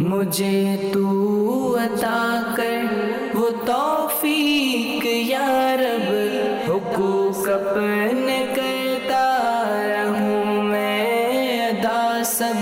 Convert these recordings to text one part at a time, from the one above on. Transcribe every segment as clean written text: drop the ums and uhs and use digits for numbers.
مجھے تو عطا کر وہ توفیق یا رب، حقوق اپنے کرتا رہوں میں ادا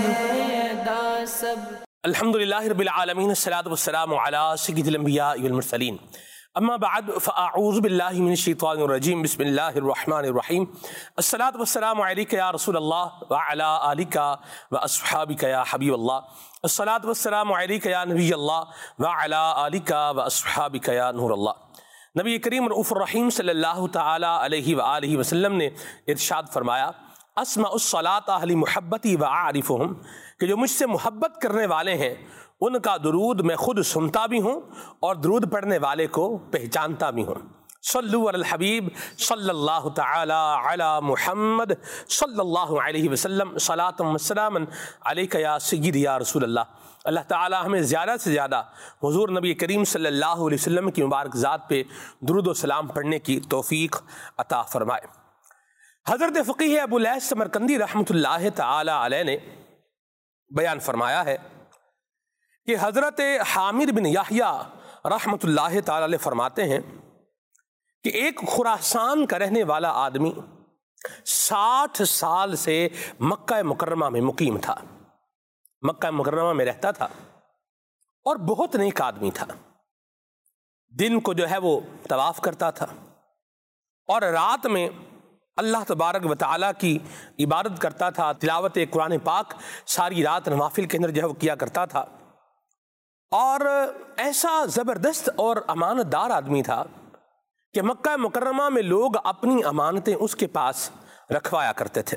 سب الحمدللہ رب العالمین، الصلاۃ والسلام علی سید الانبیاء والمرسلین، اما بعد فاعوذ باللہ من الشیطان الرجیم، بسم اللہ الرحمن الرحیم، الصلاۃ والسلام علیک یا رسول اللہ وعلی آلک واصحابک یا حبیب اللہ، الصلاۃ والسلام علیک یا نبی اللہ وعلی آلک واصحابک یا نور اللہ۔ نبی کریم رؤوف الرحیم صلی اللہ تعالی علیہ وآلہ وسلم نے ارشاد فرمایا، اسمع الصلاۃ اہل محبتی واعرفہم، کہ جو مجھ سے محبت کرنے والے ہیں ان کا درود میں خود سنتا بھی ہوں اور درود پڑھنے والے کو پہچانتا بھی ہوں۔ صلو علی الحبیب صلی اللہ تعالی علی محمد صلی اللہ علیہ وسلم، صلاۃ و سلام علیک یا سیدی یا رسول اللہ۔ اللہ تعالی ہمیں زیادہ سے زیادہ حضور نبی کریم صلی اللہ علیہ وسلم کی مبارک ذات پہ درود و سلام پڑھنے کی توفیق عطا فرمائے۔ حضرت فقیہ ابو لیث سمرقندی رحمۃ اللہ تعالی علیہ نے بیان فرمایا ہے کہ حضرت حامد بن یحییٰ رحمۃ اللہ تعالی علیہ فرماتے ہیں کہ ایک خراسان کا رہنے والا آدمی 60 سال سے مکہ مکرمہ میں مقیم تھا، مکہ مکرمہ میں رہتا تھا اور بہت نیک آدمی تھا۔ دن کو جو ہے وہ طواف کرتا تھا اور رات میں اللہ تبارک و تعالیٰ کی عبادت کرتا تھا، تلاوت قرآن پاک ساری رات نوافل کے اندر جو ہے وہ کیا کرتا تھا، اور ایسا زبردست اور امانت دار آدمی تھا کہ مکہ مکرمہ میں لوگ اپنی امانتیں اس کے پاس رکھوایا کرتے تھے۔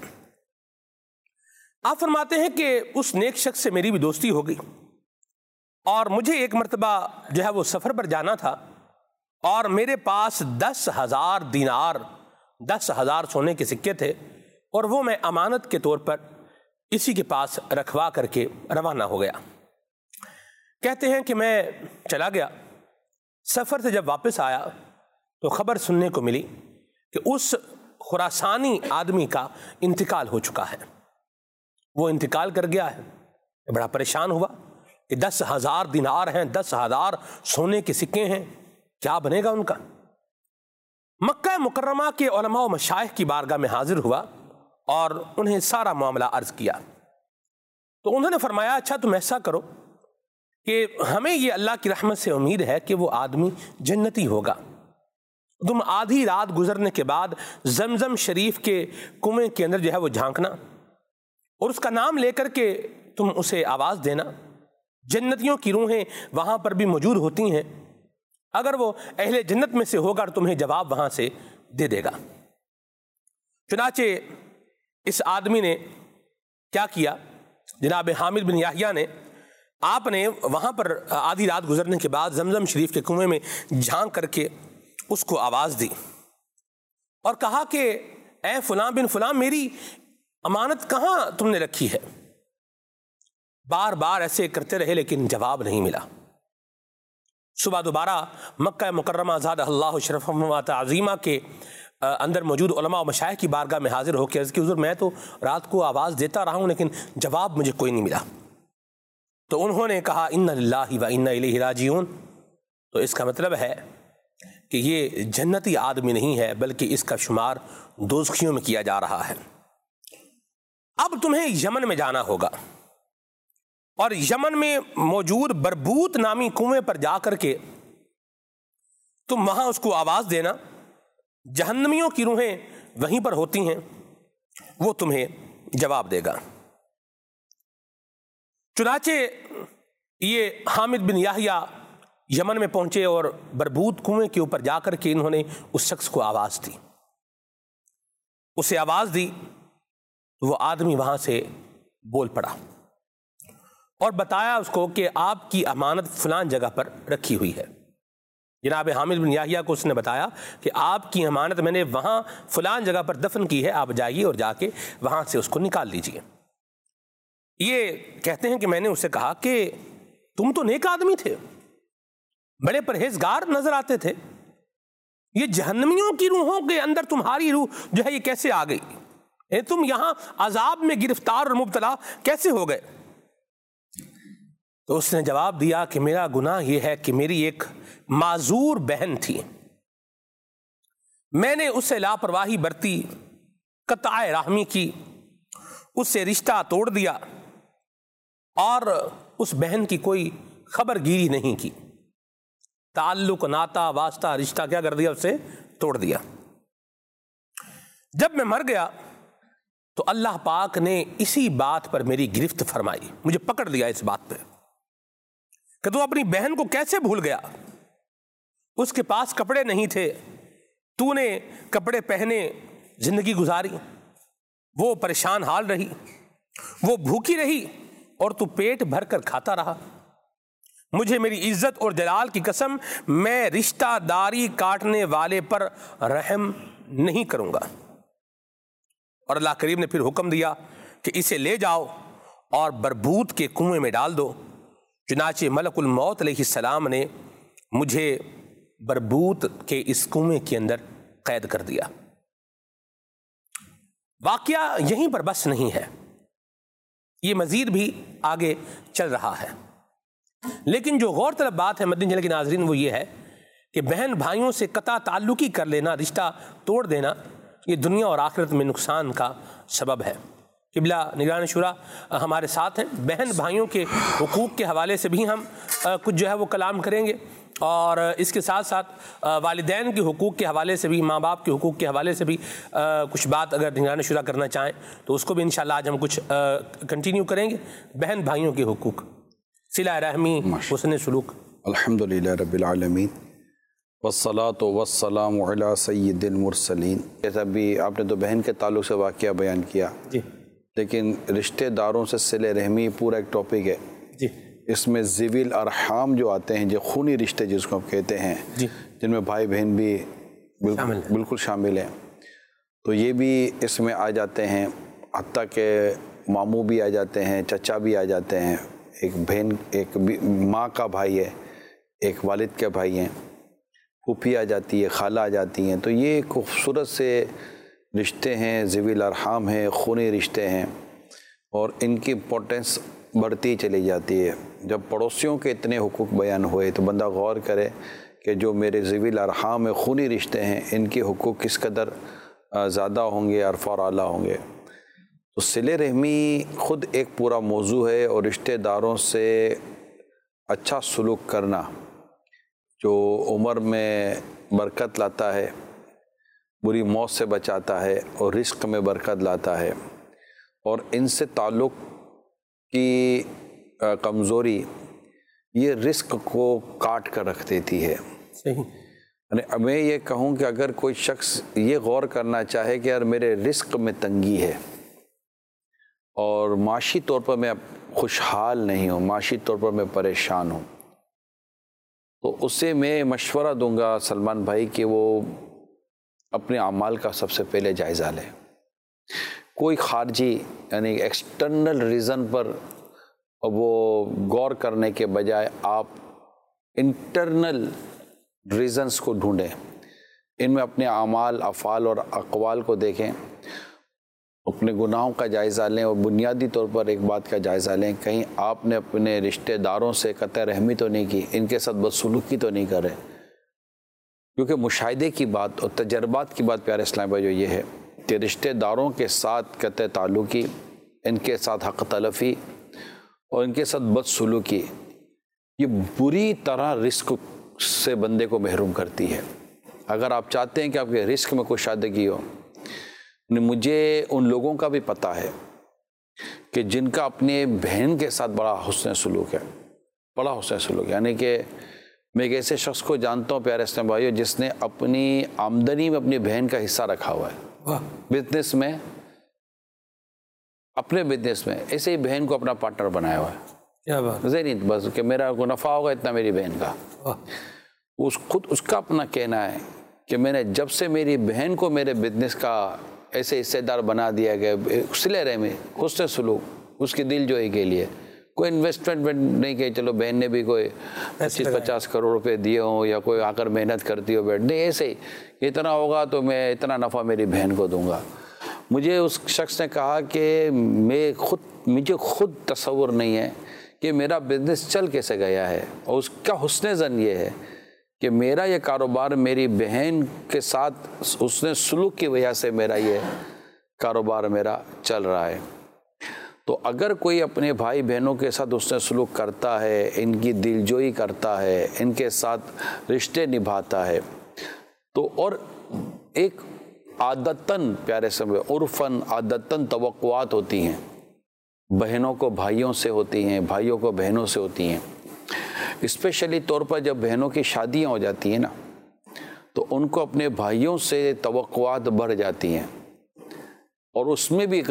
آپ فرماتے ہیں کہ اس نیک شخص سے میری بھی دوستی ہو گئی اور مجھے ایک مرتبہ جو ہے وہ سفر پر جانا تھا اور میرے پاس 10,000 دینار 10,000 سونے کے سکے تھے اور وہ میں امانت کے طور پر اسی کے پاس رکھوا کر کے روانہ ہو گیا۔ کہتے ہیں کہ میں چلا گیا، سفر سے جب واپس آیا تو خبر سننے کو ملی کہ اس خراسانی آدمی کا انتقال ہو چکا ہے، وہ انتقال کر گیا ہے۔ بڑا پریشان ہوا کہ 10,000 دینار ہیں، 10,000 سونے کے سکے ہیں، کیا بنے گا ان کا؟ مکہ مکرمہ کے علماء و مشائخ کی بارگاہ میں حاضر ہوا اور انہیں سارا معاملہ عرض کیا تو انہوں نے فرمایا، اچھا تم ایسا کرو کہ ہمیں یہ اللہ کی رحمت سے امید ہے کہ وہ آدمی جنتی ہوگا، تم آدھی رات گزرنے کے بعد زمزم شریف کے کنویں کے اندر جو ہے وہ جھانکنا اور اس کا نام لے کر کے تم اسے آواز دینا، جنتیوں کی روحیں وہاں پر بھی موجود ہوتی ہیں، اگر وہ اہل جنت میں سے ہوگا تو تمہیں جواب وہاں سے دے دے گا۔ چنانچہ اس آدمی نے کیا کیا، جناب حامد بن یحییٰ نے آپ نے وہاں پر آدھی رات گزرنے کے بعد زمزم شریف کے کنویں میں جھانک کر کے اس کو آواز دی اور کہا کہ اے فلاں بن فلاں، میری امانت کہاں تم نے رکھی ہے؟ بار بار ایسے کرتے رہے لیکن جواب نہیں ملا۔ صبح دوبارہ مکہ مکرمہ زادہ اللہ شرف و تعظیمہ کے اندر موجود علماء و مشائخ کی بارگاہ میں حاضر ہو کے عرض کی، حضور میں تو رات کو آواز دیتا رہا ہوں لیکن جواب مجھے کوئی نہیں ملا۔ تو انہوں نے کہا، انا للہ و انا الیہ راجعون، تو اس کا مطلب ہے کہ یہ جنتی آدمی نہیں ہے بلکہ اس کا شمار دوزخیوں میں کیا جا رہا ہے۔ اب تمہیں یمن میں جانا ہوگا اور یمن میں موجود بربوت نامی کنویں پر جا کر کے تم وہاں اس کو آواز دینا، جہنمیوں کی روحیں وہیں پر ہوتی ہیں، وہ تمہیں جواب دے گا۔ چنانچہ یہ حامد بن یحییٰ یمن میں پہنچے اور بربوت کنویں کے اوپر جا کر کے انہوں نے اس شخص کو آواز دی، اسے آواز دی، وہ آدمی وہاں سے بول پڑا اور بتایا اس کو کہ آپ کی امانت فلاں جگہ پر رکھی ہوئی ہے۔ جناب حامد بن یحییٰ کو اس نے بتایا کہ آپ کی امانت میں نے وہاں فلاں جگہ پر دفن کی ہے، آپ جائیے اور جا کے وہاں سے اس کو نکال لیجیے۔ یہ کہتے ہیں کہ میں نے اسے کہا کہ تم تو نیک آدمی تھے، بڑے پرہیزگار نظر آتے تھے، یہ جہنمیوں کی روحوں کے اندر تمہاری روح جو ہے یہ کیسے آ گئی؟ تم یہاں عذاب میں گرفتار اور مبتلا کیسے ہو گئے؟ تو اس نے جواب دیا کہ میرا گناہ یہ ہے کہ میری ایک معذور بہن تھی، میں نے اس سے لاپرواہی برتی، قطع رحمی کی، اس سے رشتہ توڑ دیا اور اس بہن کی کوئی خبر گیری نہیں کی، تعلق، ناتا، واسطہ، رشتہ کیا کر دیا؟ اس سے توڑ دیا۔ جب میں مر گیا تو اللہ پاک نے اسی بات پر میری گرفت فرمائی، مجھے پکڑ لیا اس بات پہ کہ تو اپنی بہن کو کیسے بھول گیا؟ اس کے پاس کپڑے نہیں تھے، تو نے کپڑے پہنے زندگی گزاری، وہ پریشان حال رہی، وہ بھوکی رہی اور تو پیٹ بھر کر کھاتا رہا۔ مجھے میری عزت اور جلال کی قسم، میں رشتہ داری کاٹنے والے پر رحم نہیں کروں گا۔ اور اللہ کریم نے پھر حکم دیا کہ اسے لے جاؤ اور بربوت کے کنویں میں ڈال دو۔ چنانچہ ملک الموت علیہ السلام نے مجھے بربوت کے اس کنویں کے اندر قید کر دیا۔ واقعہ یہیں پر بس نہیں ہے، یہ مزید بھی آگے چل رہا ہے، لیکن جو غور طلب بات ہے مدنی چینل کے ناظرین وہ یہ ہے کہ بہن بھائیوں سے قطع تعلقی کر لینا، رشتہ توڑ دینا، یہ دنیا اور آخرت میں نقصان کا سبب ہے۔ قبلہ نگران شورا ہمارے ساتھ ہیں، بہن بھائیوں کے حقوق کے حوالے سے بھی ہم کچھ جو ہے وہ کلام کریں گے، اور اس کے ساتھ ساتھ والدین کے حقوق کے حوالے سے بھی، ماں باپ کے حقوق کے حوالے سے بھی کچھ بات اگر نگران شورا کرنا چاہیں تو اس کو بھی انشاءاللہ آج ہم کچھ کنٹینیو کریں گے۔ بہن بھائیوں کے حقوق، صلہ رحمی، حسن سلوک۔ الحمدللہ رب العالمین والصلاة والسلام علی سید المرسلین۔ جیسا بھی آپ نے تو بہن کے تعلق سے واقعہ بیان کیا جی، لیکن رشتہ داروں سے صلہ رحمی پورا ایک ٹاپک ہے۔ جی، اس میں ذوی الارحام جو آتے ہیں، جو خونی رشتے جس کو ہم کہتے ہیں، جی، جن میں بھائی بہن بھی بالکل شامل ہیں، تو یہ بھی اس میں آ جاتے ہیں، حتیٰ کہ ماموں بھی آ جاتے ہیں، چچا بھی آ جاتے ہیں، ایک بہن، ایک ماں کا بھائی ہے، ایک والد کے بھائی ہیں، پھوپھی آ جاتی ہے، خالہ آ جاتی ہیں۔ تو یہ خوبصورت سے رشتے ہیں، ذوی الارحام ہیں، خونی رشتے ہیں، اور ان کی امپورٹنس بڑھتی چلی جاتی ہے۔ جب پڑوسیوں کے اتنے حقوق بیان ہوئے تو بندہ غور کرے کہ جو میرے ذوی الارحام میں خونی رشتے ہیں، ان کے حقوق کس قدر زیادہ ہوں گے، عرف اور اعلیٰ ہوں گے۔ تو صلہ رحمی خود ایک پورا موضوع ہے، اور رشتہ داروں سے اچھا سلوک کرنا جو عمر میں برکت لاتا ہے، بری موت سے بچاتا ہے، اور رزق میں برکت لاتا ہے، اور ان سے تعلق کی کمزوری یہ رزق کو کاٹ کر رکھ دیتی ہے۔ صحیح۔ یعنی میں یہ کہوں کہ اگر کوئی شخص یہ غور کرنا چاہے کہ یار میرے رزق میں تنگی ہے اور معاشی طور پر میں خوشحال نہیں ہوں، معاشی طور پر میں پریشان ہوں، تو اسے میں مشورہ دوں گا سلمان بھائی کہ وہ اپنے اعمال کا سب سے پہلے جائزہ لے۔ کوئی خارجی یعنی ایکسٹرنل ریزن پر وہ غور کرنے کے بجائے آپ انٹرنل ریزنز کو ڈھونڈیں، ان میں اپنے اعمال، افعال اور اقوال کو دیکھیں، اپنے گناہوں کا جائزہ لیں، اور بنیادی طور پر ایک بات کا جائزہ لیں، کہیں آپ نے اپنے رشتہ داروں سے قطع رحمی تو نہیں کی، ان کے ساتھ بدسلوکی تو نہیں کرے۔ کیونکہ مشاہدے کی بات اور تجربات کی بات پیارے اسلام بھائی جو یہ ہے کہ رشتہ داروں کے ساتھ قطع تعلقی، ان کے ساتھ حق تلفی اور ان کے ساتھ بدسلوکی یہ بری طرح رزق سے بندے کو محروم کرتی ہے۔ اگر آپ چاہتے ہیں کہ آپ کے رزق میں کوئی شادگی ہو، مجھے ان لوگوں کا بھی پتہ ہے کہ جن کا اپنے بہن کے ساتھ بڑا حسن سلوک ہے، بڑا حسن سلوک، یعنی کہ میں ایک ایسے شخص کو جانتا ہوں پیارے اسلام بھائیو جس نے اپنی آمدنی میں اپنی بہن کا حصہ رکھا ہوا ہے، بزنس میں، اپنے بزنس میں ایسے ہی بہن کو اپنا پارٹنر بنایا ہوا ہے۔ کیا بات، نہیں بس کہ میرا کو نفع ہوگا اتنا میری بہن کا، خود اس کا اپنا کہنا ہے کہ میں نے جب سے میری بہن کو میرے بزنس کا ایسے حصے دار بنا دیا گیا، صلہ رحمی، حسن سلوک، اس کی دل جوئی کے لیے کوئی انویسٹمنٹ نہیں کہ چلو بہن نے بھی کوئی 25-50 کروڑ روپے دیے ہوں یا کوئی آ کر محنت کرتی ہو بیٹھ، نہیں، ایسے ہی اتنا ہوگا تو میں اتنا نفع میری بہن کو دوں گا۔ مجھے اس شخص نے کہا کہ مجھے خود تصور نہیں ہے کہ کہ میرا بزنس چل کیسے گیا ہے، اور اس کا حسن ظن یہ ہے کہ میرا یہ کاروبار میری بہن کے ساتھ حسن سلوک کی وجہ سے میرا یہ کاروبار میرا چل رہا ہے۔ تو اگر کوئی اپنے بھائی بہنوں کے ساتھ حسن سلوک کرتا ہے، ان کی دلجوئی کرتا ہے، ان کے ساتھ رشتے نبھاتا ہے، تو اور ایک عادتاً پیارے سمجھے عرفاً عادتاً توقعات ہوتی ہیں، بہنوں کو بھائیوں سے ہوتی ہیں، بھائیوں کو بہنوں سے ہوتی ہیں۔ اسپیشلی طور پر جب بہنوں کی شادیاں ہو جاتی ہیں نا، تو ان کو اپنے بھائیوں سے توقعات بڑھ جاتی ہیں، اور اس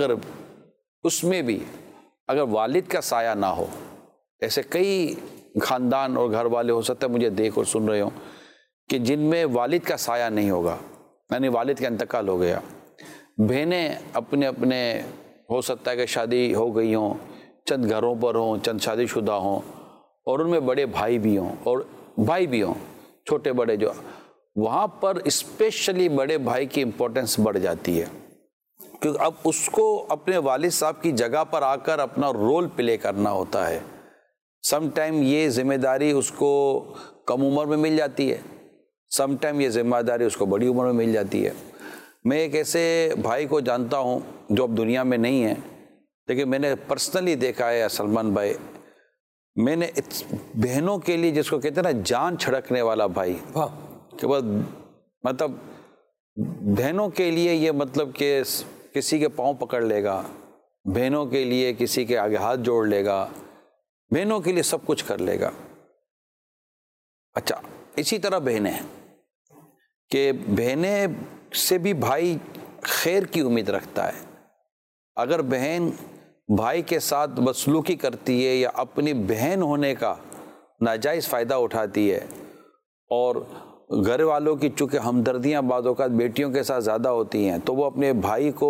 میں بھی اگر والد کا سایہ نہ ہو، ایسے کئی خاندان اور گھر والے ہو سکتے ہیں مجھے دیکھ اور سن رہے ہوں کہ جن میں والد کا سایہ نہیں ہوگا، یعنی والد کا انتقال ہو گیا، بہنیں اپنے ہو سکتا ہے کہ شادی ہو گئی ہوں، چند گھروں پر ہوں، چند شادی شدہ ہوں، اور ان میں بڑے بھائی بھی ہوں چھوٹے بڑے، جو وہاں پر اسپیشلی بڑے بھائی کی امپورٹنس بڑھ جاتی ہے، کیونکہ اب اس کو اپنے والد صاحب کی جگہ پر آ کر اپنا رول پلے کرنا ہوتا ہے۔ سم ٹائم یہ ذمہ داری اس کو کم عمر میں مل جاتی ہے، سم ٹائم یہ ذمہ داری اس کو بڑی عمر میں مل جاتی ہے۔ میں ایک ایسے بھائی کو جانتا ہوں جو اب دنیا میں نہیں ہے، لیکن میں نے پرسنلی دیکھا ہے سلمان بھائی، میں نے بہنوں کے لیے جس کو کہتے ہیں نا جان چھڑکنے والا بھائی، کہ بس مطلب بہنوں کے لیے یہ مطلب کہ کسی کے پاؤں پکڑ لے گا، بہنوں کے لیے کسی کے آگے ہاتھ جوڑ لے گا، بہنوں کے لیے سب کچھ کر لے گا۔ اچھا، اسی طرح بہنیں ہیں کہ بہنیں سے بھی بھائی خیر کی امید رکھتا ہے۔ اگر بہن بھائی کے ساتھ بدسلوکی کرتی ہے یا اپنی بہن ہونے کا ناجائز فائدہ اٹھاتی ہے، اور گھر والوں کی چونکہ ہمدردیاں بعض اوقات بیٹیوں کے ساتھ زیادہ ہوتی ہیں، تو وہ اپنے بھائی کو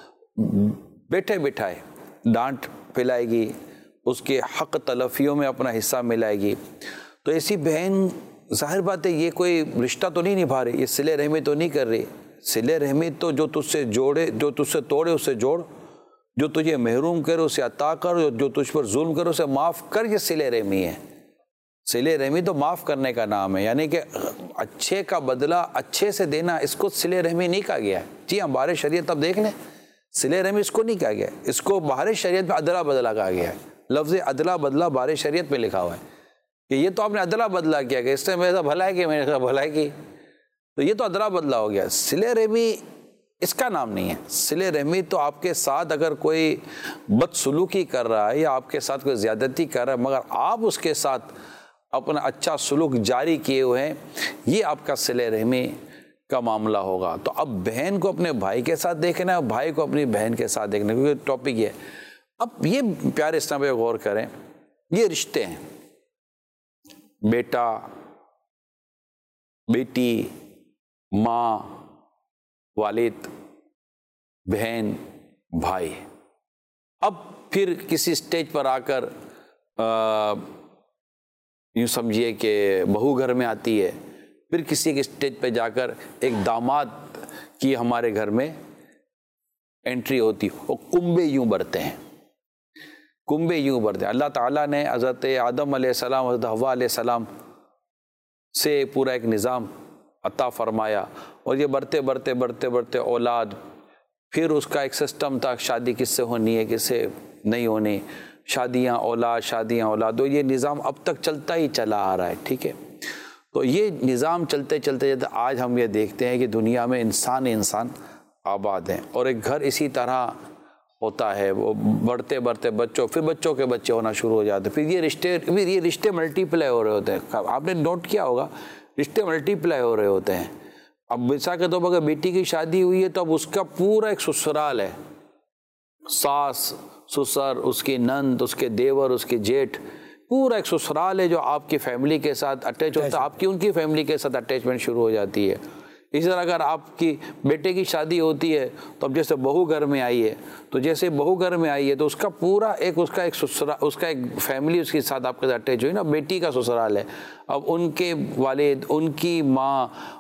بیٹھے بٹھائے ڈانٹ پلائے گی، اس کے حق تلفیوں میں اپنا حصہ ملائے گی، تو ایسی بہن ظاہر بات ہے یہ کوئی رشتہ تو نہیں نبھا رہی، یہ صلہ رحمی تو نہیں کر رہی۔ صلہ رحمی تو جو تجھ سے جوڑے، جو تجھ سے توڑے اسے جوڑ، جو تجھے محروم کرے اسے عطا کر، جو تجھ پر ظلم کرے اسے معاف کر، یہ صلہ رحمی ہے۔ صلہ رحمی تو معاف کرنے کا نام ہے، یعنی کہ اچھے کا بدلہ اچھے سے دینا، اس کو صلہ رحمی نہیں کہا گیا ہے۔ جی ہاں، بہار شریعت اب دیکھ لیں، صلہ رحمی اس کو نہیں کہا گیا، اس کو بہار شریعت میں عدلہ بدلہ کہا گیا ہے۔ لفظ عدلہ بدلہ بہار شریعت میں لکھا ہوا ہے کہ یہ تو آپ نے عدلہ بدلہ کیا کہ اس نے میرے ساتھ بھلائی کی، میں نے بھلائی کی، تو یہ تو عدلہ بدلہ ہو گیا۔ صلہ رحمی اس کا نام نہیں ہے۔ صلہ رحمی تو آپ کے ساتھ اگر کوئی بدسلوکی کر رہا ہے یا آپ کے ساتھ کوئی زیادتی کر رہا ہے، مگر آپ اس کے ساتھ اپنا اچھا سلوک جاری کیے ہوئے ہیں، یہ آپ کا صلہ رحمی کا معاملہ ہوگا۔ تو اب بہن کو اپنے بھائی کے ساتھ دیکھنا ہے، بھائی کو اپنی بہن کے ساتھ دیکھنا ہے، کیونکہ ٹاپک یہ ہے۔ اب یہ پیارے اسلام پہ غور کریں، یہ رشتے ہیں، بیٹا بیٹی، ماں والد، بہن بھائی۔ اب پھر کسی سٹیج پر آ کر یوں سمجھیے کہ بہو گھر میں آتی ہے، پھر کسی کے سٹیج پہ جا کر ایک داماد کی ہمارے گھر میں انٹری ہوتی، وہ کنبے یوں بھرتے ہیں، کنبے یوں بھرتے ہیں۔ اللہ تعالیٰ نے حضرت آدم علیہ السلام، حضرت حوا علیہ السلام سے پورا ایک نظام عطا فرمایا، اور یہ بڑھتے بڑھتے بڑھتے بڑھتے اولاد، پھر اس کا ایک سسٹم تھا، شادی کس سے ہونی ہے کس سے نہیں ہونی، شادیاں اولاد، تو یہ نظام اب تک چلتا ہی چلا آ رہا ہے، ٹھیک ہے۔ تو یہ نظام چلتے چلتے آج ہم یہ دیکھتے ہیں کہ دنیا میں انسان آباد ہیں، اور ایک گھر اسی طرح ہوتا ہے، وہ بڑھتے بڑھتے پھر بچوں کے بچے ہونا شروع ہو جاتے ہیں، پھر یہ رشتے ملٹی پلائی ہو رہے ہوتے ہیں۔ آپ نے نوٹ کیا ہوگا، رشتے ملٹی پلائی ہو رہے ہوتے ہیں۔ اب مثال کے طور پر اگر بیٹی کی شادی ہوئی ہے تو اب اس کا پورا ایک سسرال ہے، ساس سسر، اس کی نند، اس کے دیور، اس کے جیٹھ، پورا ایک سسرال ہے جو آپ کی فیملی کے ساتھ اٹیچ ہوتا ہے، آپ کی ان کی فیملی کے ساتھ اٹیچمنٹ شروع ہو جاتی ہے۔ اسی طرح اگر آپ کی بیٹے کی شادی ہوتی ہے تو اب جیسے بہو گھر میں آئی ہے، تو جیسے بہو گھر میں آئی ہے تو اس کا پورا اس کا ایک فیملی اس کے ساتھ آپ کے ساتھ اٹیچ ہوئی نا، بیٹی کا سسرال ہے۔ اب ان کے والد، ان کی ماں،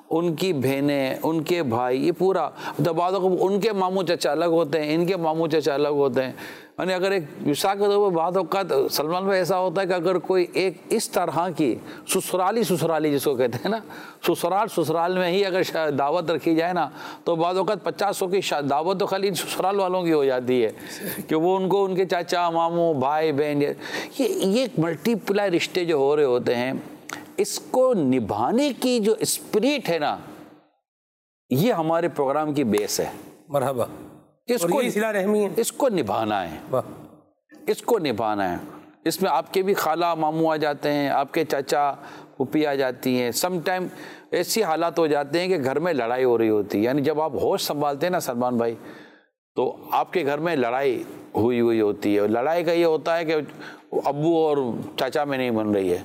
ان کی بہنیں، ان کے بھائی، یہ پورا بعضوں کو ان کے ماموں چچا الگ ہوتے ہیں، ان کے ماموں چچا الگ ہوتے ہیں. یعنی اگر ایک مثال کے طور پر بعض اوقات سلمان بھائی ایسا ہوتا ہے کہ اگر کوئی ایک اس طرح کی سسرالی جس کو کہتے ہیں نا، سسرال میں ہی اگر دعوت رکھی جائے نا تو بعض اوقات 50 کی دعوت تو خالی سسرال والوں کی ہو جاتی ہے کہ وہ ان کو ان کے چاچا ماموں بھائی بہن، یہ ملٹی پلائی رشتے جو ہو رہے ہوتے ہیں، اس کو نبھانے کی جو اسپرٹ ہے نا، یہ ہمارے پروگرام کی بیس ہے. مرحبا. اس کو نبھانا ہے، اس کو نبھانا ہے. اس میں آپ کے بھی خالہ ماموں آ جاتے ہیں، آپ کے چاچا پھوپھی آ جاتی ہیں. سم ٹائم ایسی حالات ہو جاتے ہیں کہ گھر میں لڑائی ہو رہی ہوتی ہے. یعنی جب آپ ہوش سنبھالتے ہیں نا سلمان بھائی، تو آپ کے گھر میں لڑائی ہوئی ہوتی ہے. لڑائی کا یہ ہوتا ہے کہ ابو اور چاچا میں نہیں بن رہی ہے.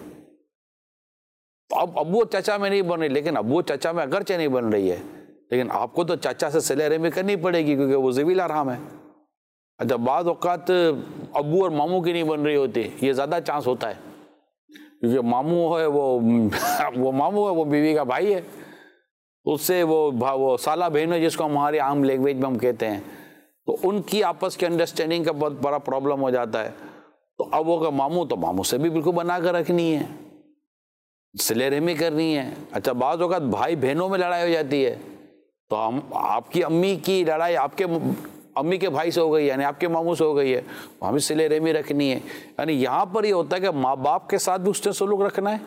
اب ابو چاچا میں نہیں بن رہی، لیکن ابو چاچا میں اگرچہ نہیں بن رہی ہے، لیکن آپ کو تو چاچا سے صلہ رحمی کرنی پڑے گی کیونکہ وہ ذوی الارحام ہے. اچھا بعض اوقات ابو اور ماموں کی نہیں بن رہی ہوتی، یہ زیادہ چانس ہوتا ہے کیونکہ ماموں ہے وہ ماموں ہے، وہ بیوی کا بھائی ہے، اس سے وہ سالہ بہن ہے جس کو ہمارے عام لینگویج میں ہم کہتے ہیں. تو ان کی آپس کے انڈرسٹینڈنگ کا بہت بڑا پرابلم ہو جاتا ہے. تو اب وہ ماموں تو ماموں سے بھی بالکل بنا کر رکھنی ہے، صلہ رحمی کرنی ہے. اچھا بعض اوقات بھائی بہنوں میں لڑائی ہو جاتی ہے، تو آپ کی امی کی لڑائی آپ کے امی کے بھائی سے ہو گئی، یعنی آپ کے ماموں سے ہو گئی ہے، ہمیں صلہ رحمی رکھنی ہے. یعنی یہاں پر یہ ہوتا ہے کہ ماں باپ کے ساتھ بھی اس نے سلوک رکھنا ہے،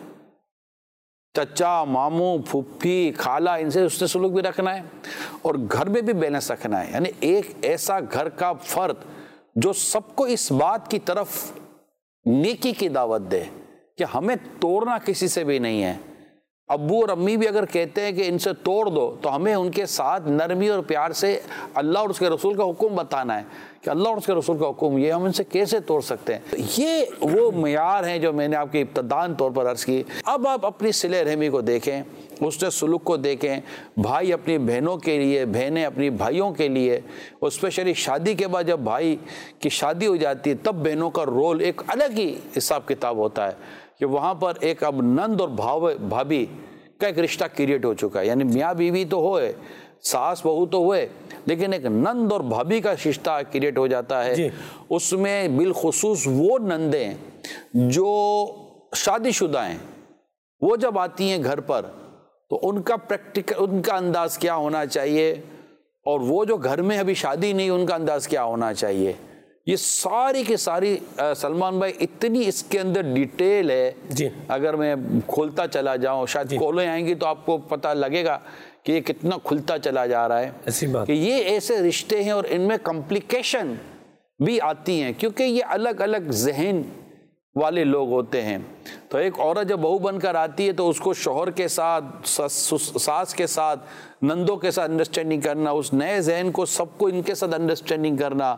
چچا ماموں پھوپھی خالہ ان سے اس نے سلوک بھی رکھنا ہے، اور گھر میں بھی بیلنس رکھنا ہے. یعنی ایک ایسا گھر کا فرد جو سب کو اس بات کی طرف نیکی کی دعوت دے کہ ہمیں توڑنا کسی سے بھی نہیں ہے. ابو اور امی بھی اگر کہتے ہیں کہ ان سے توڑ دو تو ہمیں ان کے ساتھ نرمی اور پیار سے اللہ اور اس کے رسول کا حکم بتانا ہے کہ اللہ اور اس کے رسول کا حکم یہ، ہم ان سے کیسے توڑ سکتے ہیں. یہ وہ معیار ہیں جو میں نے آپ کی ابتداً طور پر عرض کی. اب آپ اپنی صلہ رحمی کو دیکھیں، اس نے سلوک کو دیکھیں. بھائی اپنی بہنوں کے لیے، بہنیں اپنی بھائیوں کے لیے، اور اسپیشلی شادی کے بعد جب بھائی کی شادی ہو جاتی ہے تب بہنوں کا رول ایک الگ ہی حساب کتاب ہوتا ہے کہ وہاں پر ایک اب نند اور بھابھی کا ایک رشتہ کریٹ ہو چکا ہے. یعنی میاں بیوی تو ہوئے، ساس بہو تو ہوئے، لیکن ایک نند اور بھابھی کا رشتہ کریٹ ہو جاتا ہے جی. اس میں بالخصوص وہ نندیں جو شادی شدہ ہیں، وہ جب آتی ہیں گھر پر تو ان کا انداز کیا ہونا چاہیے، اور وہ جو گھر میں ابھی شادی نہیں ان کا انداز کیا ہونا چاہیے. یہ ساری کی ساری سلمان بھائی اتنی اس کے اندر ڈیٹیل ہے جی. اگر میں کھولتا چلا جاؤں شاید جی. کالیں آئیں گی تو آپ کو پتہ لگے گا کہ یہ کتنا کھلتا چلا جا رہا ہے. ایسی بات کہ یہ ایسے رشتے ہیں اور ان میں کمپلیکیشن بھی آتی ہیں کیونکہ یہ الگ الگ ذہن والے لوگ ہوتے ہیں. تو ایک عورت جب بہو بن کر آتی ہے تو اس کو شوہر کے ساتھ، ساس کے ساتھ، نندوں کے ساتھ انڈرسٹینڈنگ کرنا، اس نئے ذہن کو سب کو ان کے ساتھ انڈرسٹینڈنگ کرنا.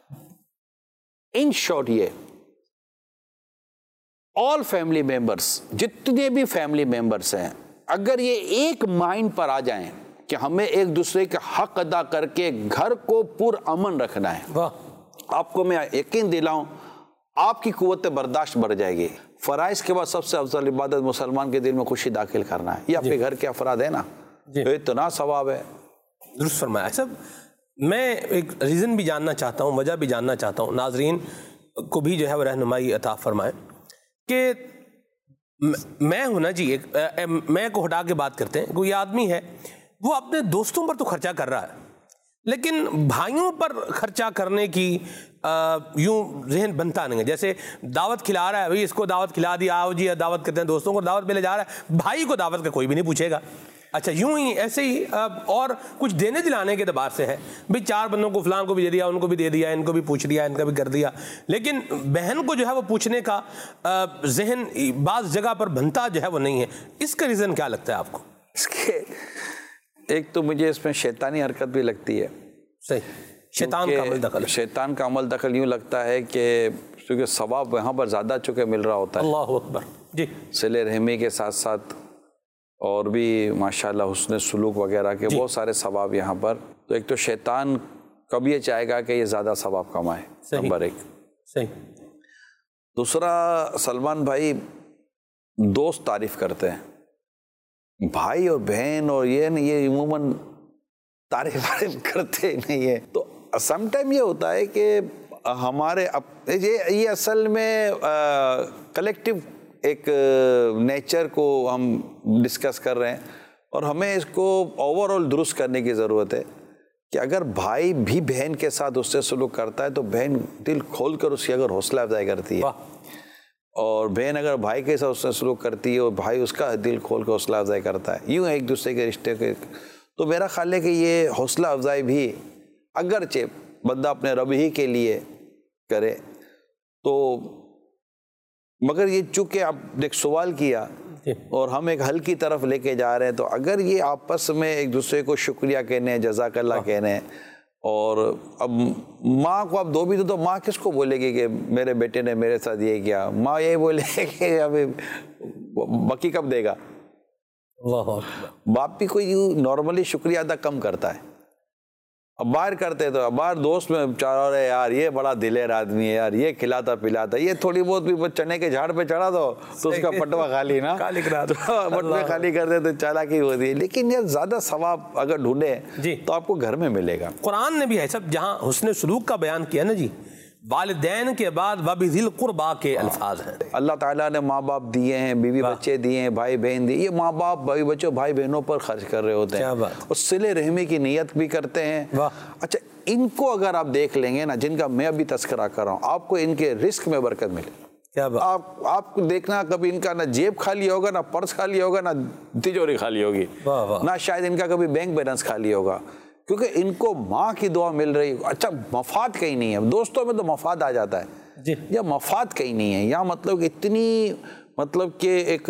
ان شارٹ یہ آل فیملی ممبرس، جتنے بھی فیملی ممبرس ہیں، اگر یہ ایک مائنڈ پر آ جائیں کہ ہمیں ایک دوسرے کا حق ادا کر کے گھر کو پر امن رکھنا ہے، آپ کو میں یقین دلاؤں آپ کی قوت برداشت بڑھ جائے گی. فرائض کے بعد سب سے افضل عبادت مسلمان کے دل میں خوشی داخل کرنا ہے. یہ آپ کے گھر کے افراد ہیں نا، اتنا ثواب ہے. درست فرمایا صاحب. میں ایک ریزن بھی جاننا چاہتا ہوں، وجہ بھی جاننا چاہتا ہوں، ناظرین کو بھی جو ہے وہ رہنمائی عطا فرمائیں کہ میں ہوں نا جی، میں کو ہٹا کے بات کرتے ہیں. کوئی آدمی ہے وہ اپنے دوستوں پر تو خرچہ کر رہا ہے لیکن بھائیوں پر خرچہ کرنے کی یوں ذہن بنتا نہیں ہے. جیسے دعوت کھلا رہا ہے، بھائی اس کو دعوت کھلا دیا، آؤ جی دعوت کرتے ہیں، دوستوں کو دعوت پہ لے جا رہا ہے، بھائی کو دعوت کا کوئی بھی نہیں پوچھے گا. اچھا یوں ہی ایسے ہی اور کچھ دینے دلانے کے اعتبار سے ہے، بھائی 4 بندوں کو فلاں کو بھی دے دیا، ان کو بھی دے دیا، ان کو بھی پوچھ لیا، ان کا بھی کر دیا، لیکن بہن کو جو ہے وہ پوچھنے کا ذہن بعض جگہ پر بنتا جو ہے وہ نہیں ہے. اس کا ریزن کیا لگتا ہے آپ کو؟ اس کے ایک تو مجھے اس میں شیطانی حرکت بھی لگتی ہے. صحیح، شیطان کا عمل دخل. شیطان کا عمل دخل یوں لگتا ہے کہ کیونکہ ثواب یہاں پر زیادہ چکے مل رہا ہوتا ہے. اللہ اکبر جی. صلہ رحمی کے ساتھ ساتھ اور بھی ماشاءاللہ حسن سلوک وغیرہ کے بہت سارے ثواب یہاں پر. تو ایک تو شیطان کب یہ چاہے گا کہ یہ زیادہ ثواب کمائے، نمبر 1. صحیح. دوسرا سلمان بھائی دوست تعریف کرتے ہیں بھائی اور بہن اور یہ عموماً تعریف کرتے نہیں ہیں. تو سم ٹائم یہ ہوتا ہے کہ ہمارے یہ اصل میں کلیکٹیو ایک نیچر کو ہم ڈسکس کر رہے ہیں, اور ہمیں اس کو اوور آل درست کرنے کی ضرورت ہے کہ اگر بھائی بھی بہن کے ساتھ اس سے سلوک کرتا ہے تو بہن دل کھول کر اس کی اگر حوصلہ افزائی کرتی ہے, اور بہن اگر بھائی کے ساتھ اس سے سلوک کرتی ہے اور بھائی اس کا دل کھول کر حوصلہ افزائی کرتا ہے, یوں ایک دوسرے کے رشتے کے. تو میرا خیال ہے کہ یہ حوصلہ افزائی بھی اگرچہ بندہ اپنے رب ہی کے لیے کرے تو, مگر یہ چونکہ آپ نے ایک سوال کیا اور ہم ایک حل کی طرف لے کے جا رہے ہیں, تو اگر یہ آپس میں ایک دوسرے کو شکریہ کہنے, جزاک اللہ کہنے, اور اب ماں کو آپ دو بھی تو ماں کس کو بولے گی کہ میرے بیٹے نے میرے ساتھ یہ کیا؟ ماں یہی بولے کہ ابھی بکی کب دے گا. باپ بھی کوئی نارملی شکریہ ادا کم کرتا ہے. اب باہر کرتے تو باہر دوست میں چارہ رہے یار یہ بڑا دلیر آدمی ہے یار, یہ کھلاتا پلاتا, یہ تھوڑی بہت بھی چنے کے جھاڑ پہ چڑھا دو تو اس کا پٹوا خالی نا پٹوے خالی کر دے تو چالاکی ہوتی ہے. لیکن یہ زیادہ ثواب اگر ڈھونڈے تو آپ کو گھر میں ملے گا. قرآن نے بھی ہے سب جہاں حسن سلوک کا بیان کیا نا جی, والدین کے بعد وَبِذِي الْقُرْبَى کے الفاظ ہیں. اللہ تعالیٰ نے ماں باپ دیے ہیں, بیوی بچے دیے ہیں, بھائی بہن دیے, یہ ماں باپ بیوی بچوں بھائی بہنوں پر خرچ کر رہے ہوتے ہیں اور صلہ رحمی کی نیت بھی کرتے ہیں. اچھا ان کو اگر آپ دیکھ لیں گے نا, جن کا میں ابھی تذکرہ کر رہا ہوں, آپ کو ان کے رزق میں برکت ملے. آپ کو دیکھنا کبھی ان کا نہ جیب خالی ہوگا, نہ پرس خالی ہوگا, نہ تجوری خالی ہوگی, نہ شاید ان کا کبھی بینک بیلنس خالی ہوگا, کیونکہ ان کو ماں کی دعا مل رہی. اچھا مفاد کہیں نہیں ہے, دوستوں میں تو مفاد آ جاتا ہے, یا مفاد کہیں نہیں ہے, یا مطلب اتنی مطلب کہ ایک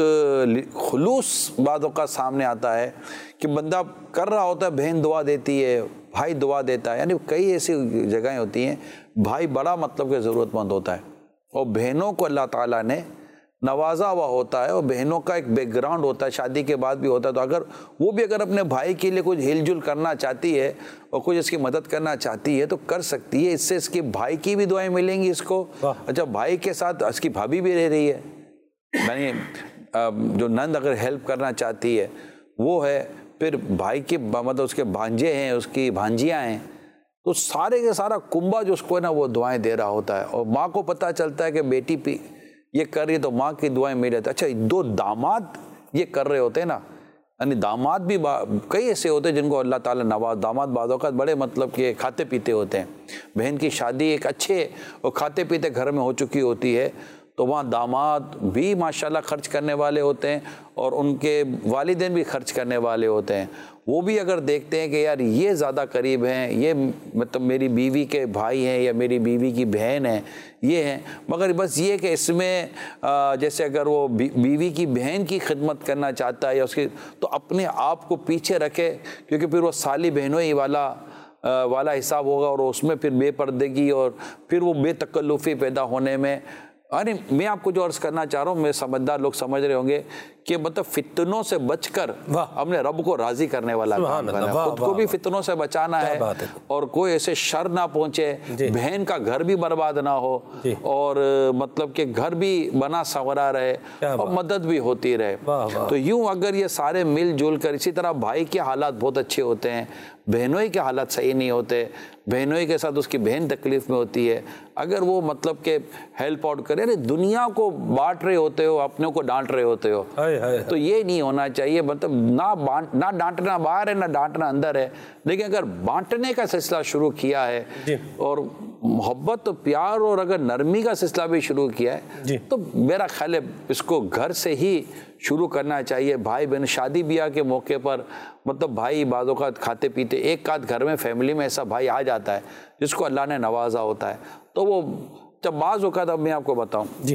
خلوص باتوں کا سامنے آتا ہے کہ بندہ کر رہا ہوتا ہے, بہن دعا دیتی ہے, بھائی دعا دیتا ہے. یعنی کئی ایسی جگہیں ہوتی ہیں بھائی بڑا مطلب کہ ضرورت مند ہوتا ہے, اور بہنوں کو اللہ تعالیٰ نے نوازا ہوا ہوتا ہے, اور بہنوں کا ایک بیک گراؤنڈ ہوتا ہے, شادی کے بعد بھی ہوتا ہے. تو اگر وہ بھی اگر اپنے بھائی کے لیے کچھ ہل جل کرنا چاہتی ہے اور کچھ اس کی مدد کرنا چاہتی ہے تو کر سکتی ہے. اس سے اس کے بھائی کی بھی دعائیں ملیں گی اس کو. اچھا بھائی کے ساتھ اس کی بھابھی بھی رہ رہی ہے, یعنی جو نند اگر ہیلپ کرنا چاہتی ہے وہ ہے, پھر بھائی کے مطلب اس کے بھانجے ہیں, اس کی بھانجیاں ہیں, تو سارے کے سارا کنبا جو اس کو ہے نا وہ دعائیں دے رہا ہوتا ہے. اور ماں کو پتہ چلتا ہے کہ بیٹی یہ کر رہی ہے تو ماں کی دعائیں مل جاتی. اچھا دو داماد یہ کر رہے ہوتے ہیں نا, یعنی داماد بھی کئی ایسے ہوتے ہیں جن کو اللہ تعالیٰ نواز. داماد بعض اوقات بڑے مطلب کہ کھاتے پیتے ہوتے ہیں. بہن کی شادی ایک اچھے اور کھاتے پیتے گھر میں ہو چکی ہوتی ہے, تو وہاں داماد بھی ماشاءاللہ خرچ کرنے والے ہوتے ہیں اور ان کے والدین بھی خرچ کرنے والے ہوتے ہیں. وہ بھی اگر دیکھتے ہیں کہ یار یہ زیادہ قریب ہیں, یہ مطلب میری بیوی کے بھائی ہیں یا میری بیوی کی بہن ہیں, یہ ہیں, مگر بس یہ کہ اس میں جیسے اگر وہ بیوی کی بہن کی خدمت کرنا چاہتا ہے یا اس کی, تو اپنے آپ کو پیچھے رکھے, کیونکہ پھر وہ سالی بہنوں ہی والا حساب ہوگا, اور اس میں پھر بے پردگی اور پھر وہ بے تکلفی پیدا ہونے میں. ارے میں آپ کو جو عرض کرنا چاہ رہا ہوں, میں سمجھدار لوگ سمجھ رہے ہوں گے کہ مطلب فتنوں سے بچ کر اپنے رب کو راضی کرنے والا کام کرنا ہے. خود کو بھی فتنوں سے بچانا ہے اور کوئی ایسے شر نہ پہنچے, بہن کا گھر بھی برباد نہ ہو, اور مطلب کہ گھر بھی بنا سنورا رہے اور مدد بھی ہوتی رہے. تو یوں اگر یہ سارے مل جل کر, اسی طرح بھائی کے حالات بہت اچھے ہوتے ہیں, بہنوئی کے حالات صحیح نہیں ہوتے, بہنوئی کے ساتھ اس کی بہن تکلیف میں ہوتی ہے, اگر وہ مطلب کہ ہیلپ آؤٹ کرے. دنیا کو بانٹ رہے ہوتے ہو, اپنوں کو ڈانٹ رہے ہوتے ہو, تو یہ نہیں ہونا چاہیے. مطلب نہ ڈانٹنا باہر ہے نہ ڈانٹنا اندر ہے, لیکن اگر بانٹنے کا سلسلہ شروع کیا ہے اور محبت و پیار اور اگر نرمی کا سلسلہ بھی شروع کیا ہے, تو میرا خیال ہے اس کو گھر سے ہی شروع کرنا چاہیے. بھائی بہن شادی بیاہ کے موقع پر مطلب بھائی بعض اوقات کھاتے پیتے, ایک آدھ گھر میں فیملی میں ایسا بھائی آ جاتا ہے جس کو اللہ نے نوازا ہوتا ہے, تو وہ جب بعض اوقات, اب میں آپ کو بتاؤں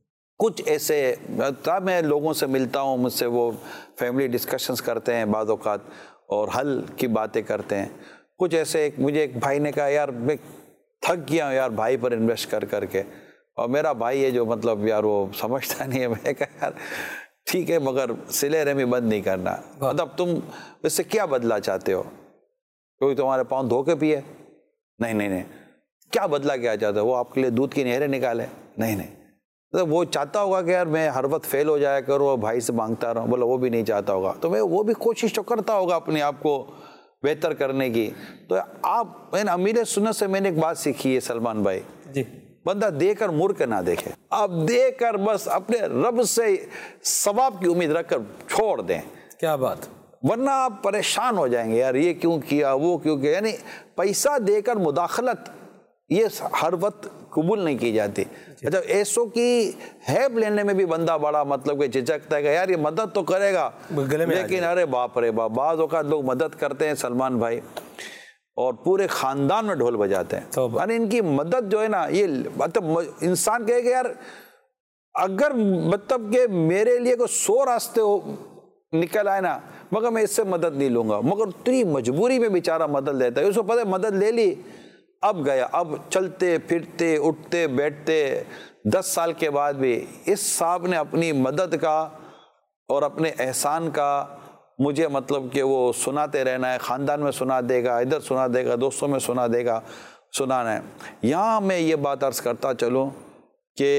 کچھ ایسے, میں لوگوں سے ملتا ہوں, مجھ سے وہ فیملی ڈسکشنز کرتے ہیں بعض اوقات اور حل کی باتیں کرتے ہیں. کچھ ایسے مجھے ایک بھائی نے کہا یار میں تھک گیا ہوں یار بھائی پر انویسٹ کر کے, اور میرا بھائی ہے جو مطلب یار وہ سمجھتا نہیں ہے. میں نے کہا یار ٹھیک ہے, مگر صلہ رحمی بند نہیں کرنا. مطلب تم اس سے کیا بدلا چاہتے ہو؟ کوئی تمہارے پاؤں دھو کے پیے؟ نہیں. کیا بدلا کیا چاہتے ہو؟ وہ آپ کے لیے دودھ کی نہریں نکالے؟ نہیں. وہ چاہتا ہوگا کہ یار میں ہر وقت فیل ہو جایا کروں اور بھائی سے مانگتا رہوں، بولا وہ بھی نہیں چاہتا ہوگا، تو میں وہ بھی کوشش تو کرتا ہوگا اپنے آپ کو بہتر کرنے کی۔ تو آپ امیر سنت سے میں نے ایک بات سیکھی ہے سلمان بھائی، جی، بندہ دے کر مڑ کے نہ دیکھے، آپ دے کر بس اپنے رب سے ثواب کی امید رکھ کر چھوڑ دیں، کیا بات، ورنہ آپ پریشان ہو جائیں گے، یار یہ کیوں کیا وہ کیوں کیا۔ یعنی پیسہ دے کر مداخلت یہ ہر وقت قبول نہیں کی جاتی۔ اچھا، ایسوں کی ہیلپ لینے میں بھی بندہ بڑا مطلب کہ جھجکتا ہے کہ یار یہ مدد تو کرے گا، لیکن ارے باپ رے باپ، بعض اوقات لوگ مدد کرتے ہیں سلمان بھائی اور پورے خاندان میں ڈھول بجاتے ہیں۔ یعنی ان کی مدد جو ہے نا، یہ مطلب انسان کہے کہ یار اگر مطلب کہ میرے لیے کوئی 100 راستے نکل آئے نا، مگر میں اس سے مدد نہیں لوں گا، مگر اتنی مجبوری میں بیچارہ مدد لیتا ہے، اس کو پتہ ہے مدد لے لی، اب گیا، اب چلتے پھرتے اٹھتے بیٹھتے 10 سال کے بعد بھی اس صاحب نے اپنی مدد کا اور اپنے احسان کا مجھے مطلب کہ وہ سناتے رہنا ہے، خاندان میں سنا دے گا، ادھر سنا دے گا، دوستوں میں سنا دے گا، سنانا ہے۔ یہاں میں یہ بات عرض کرتا چلوں کہ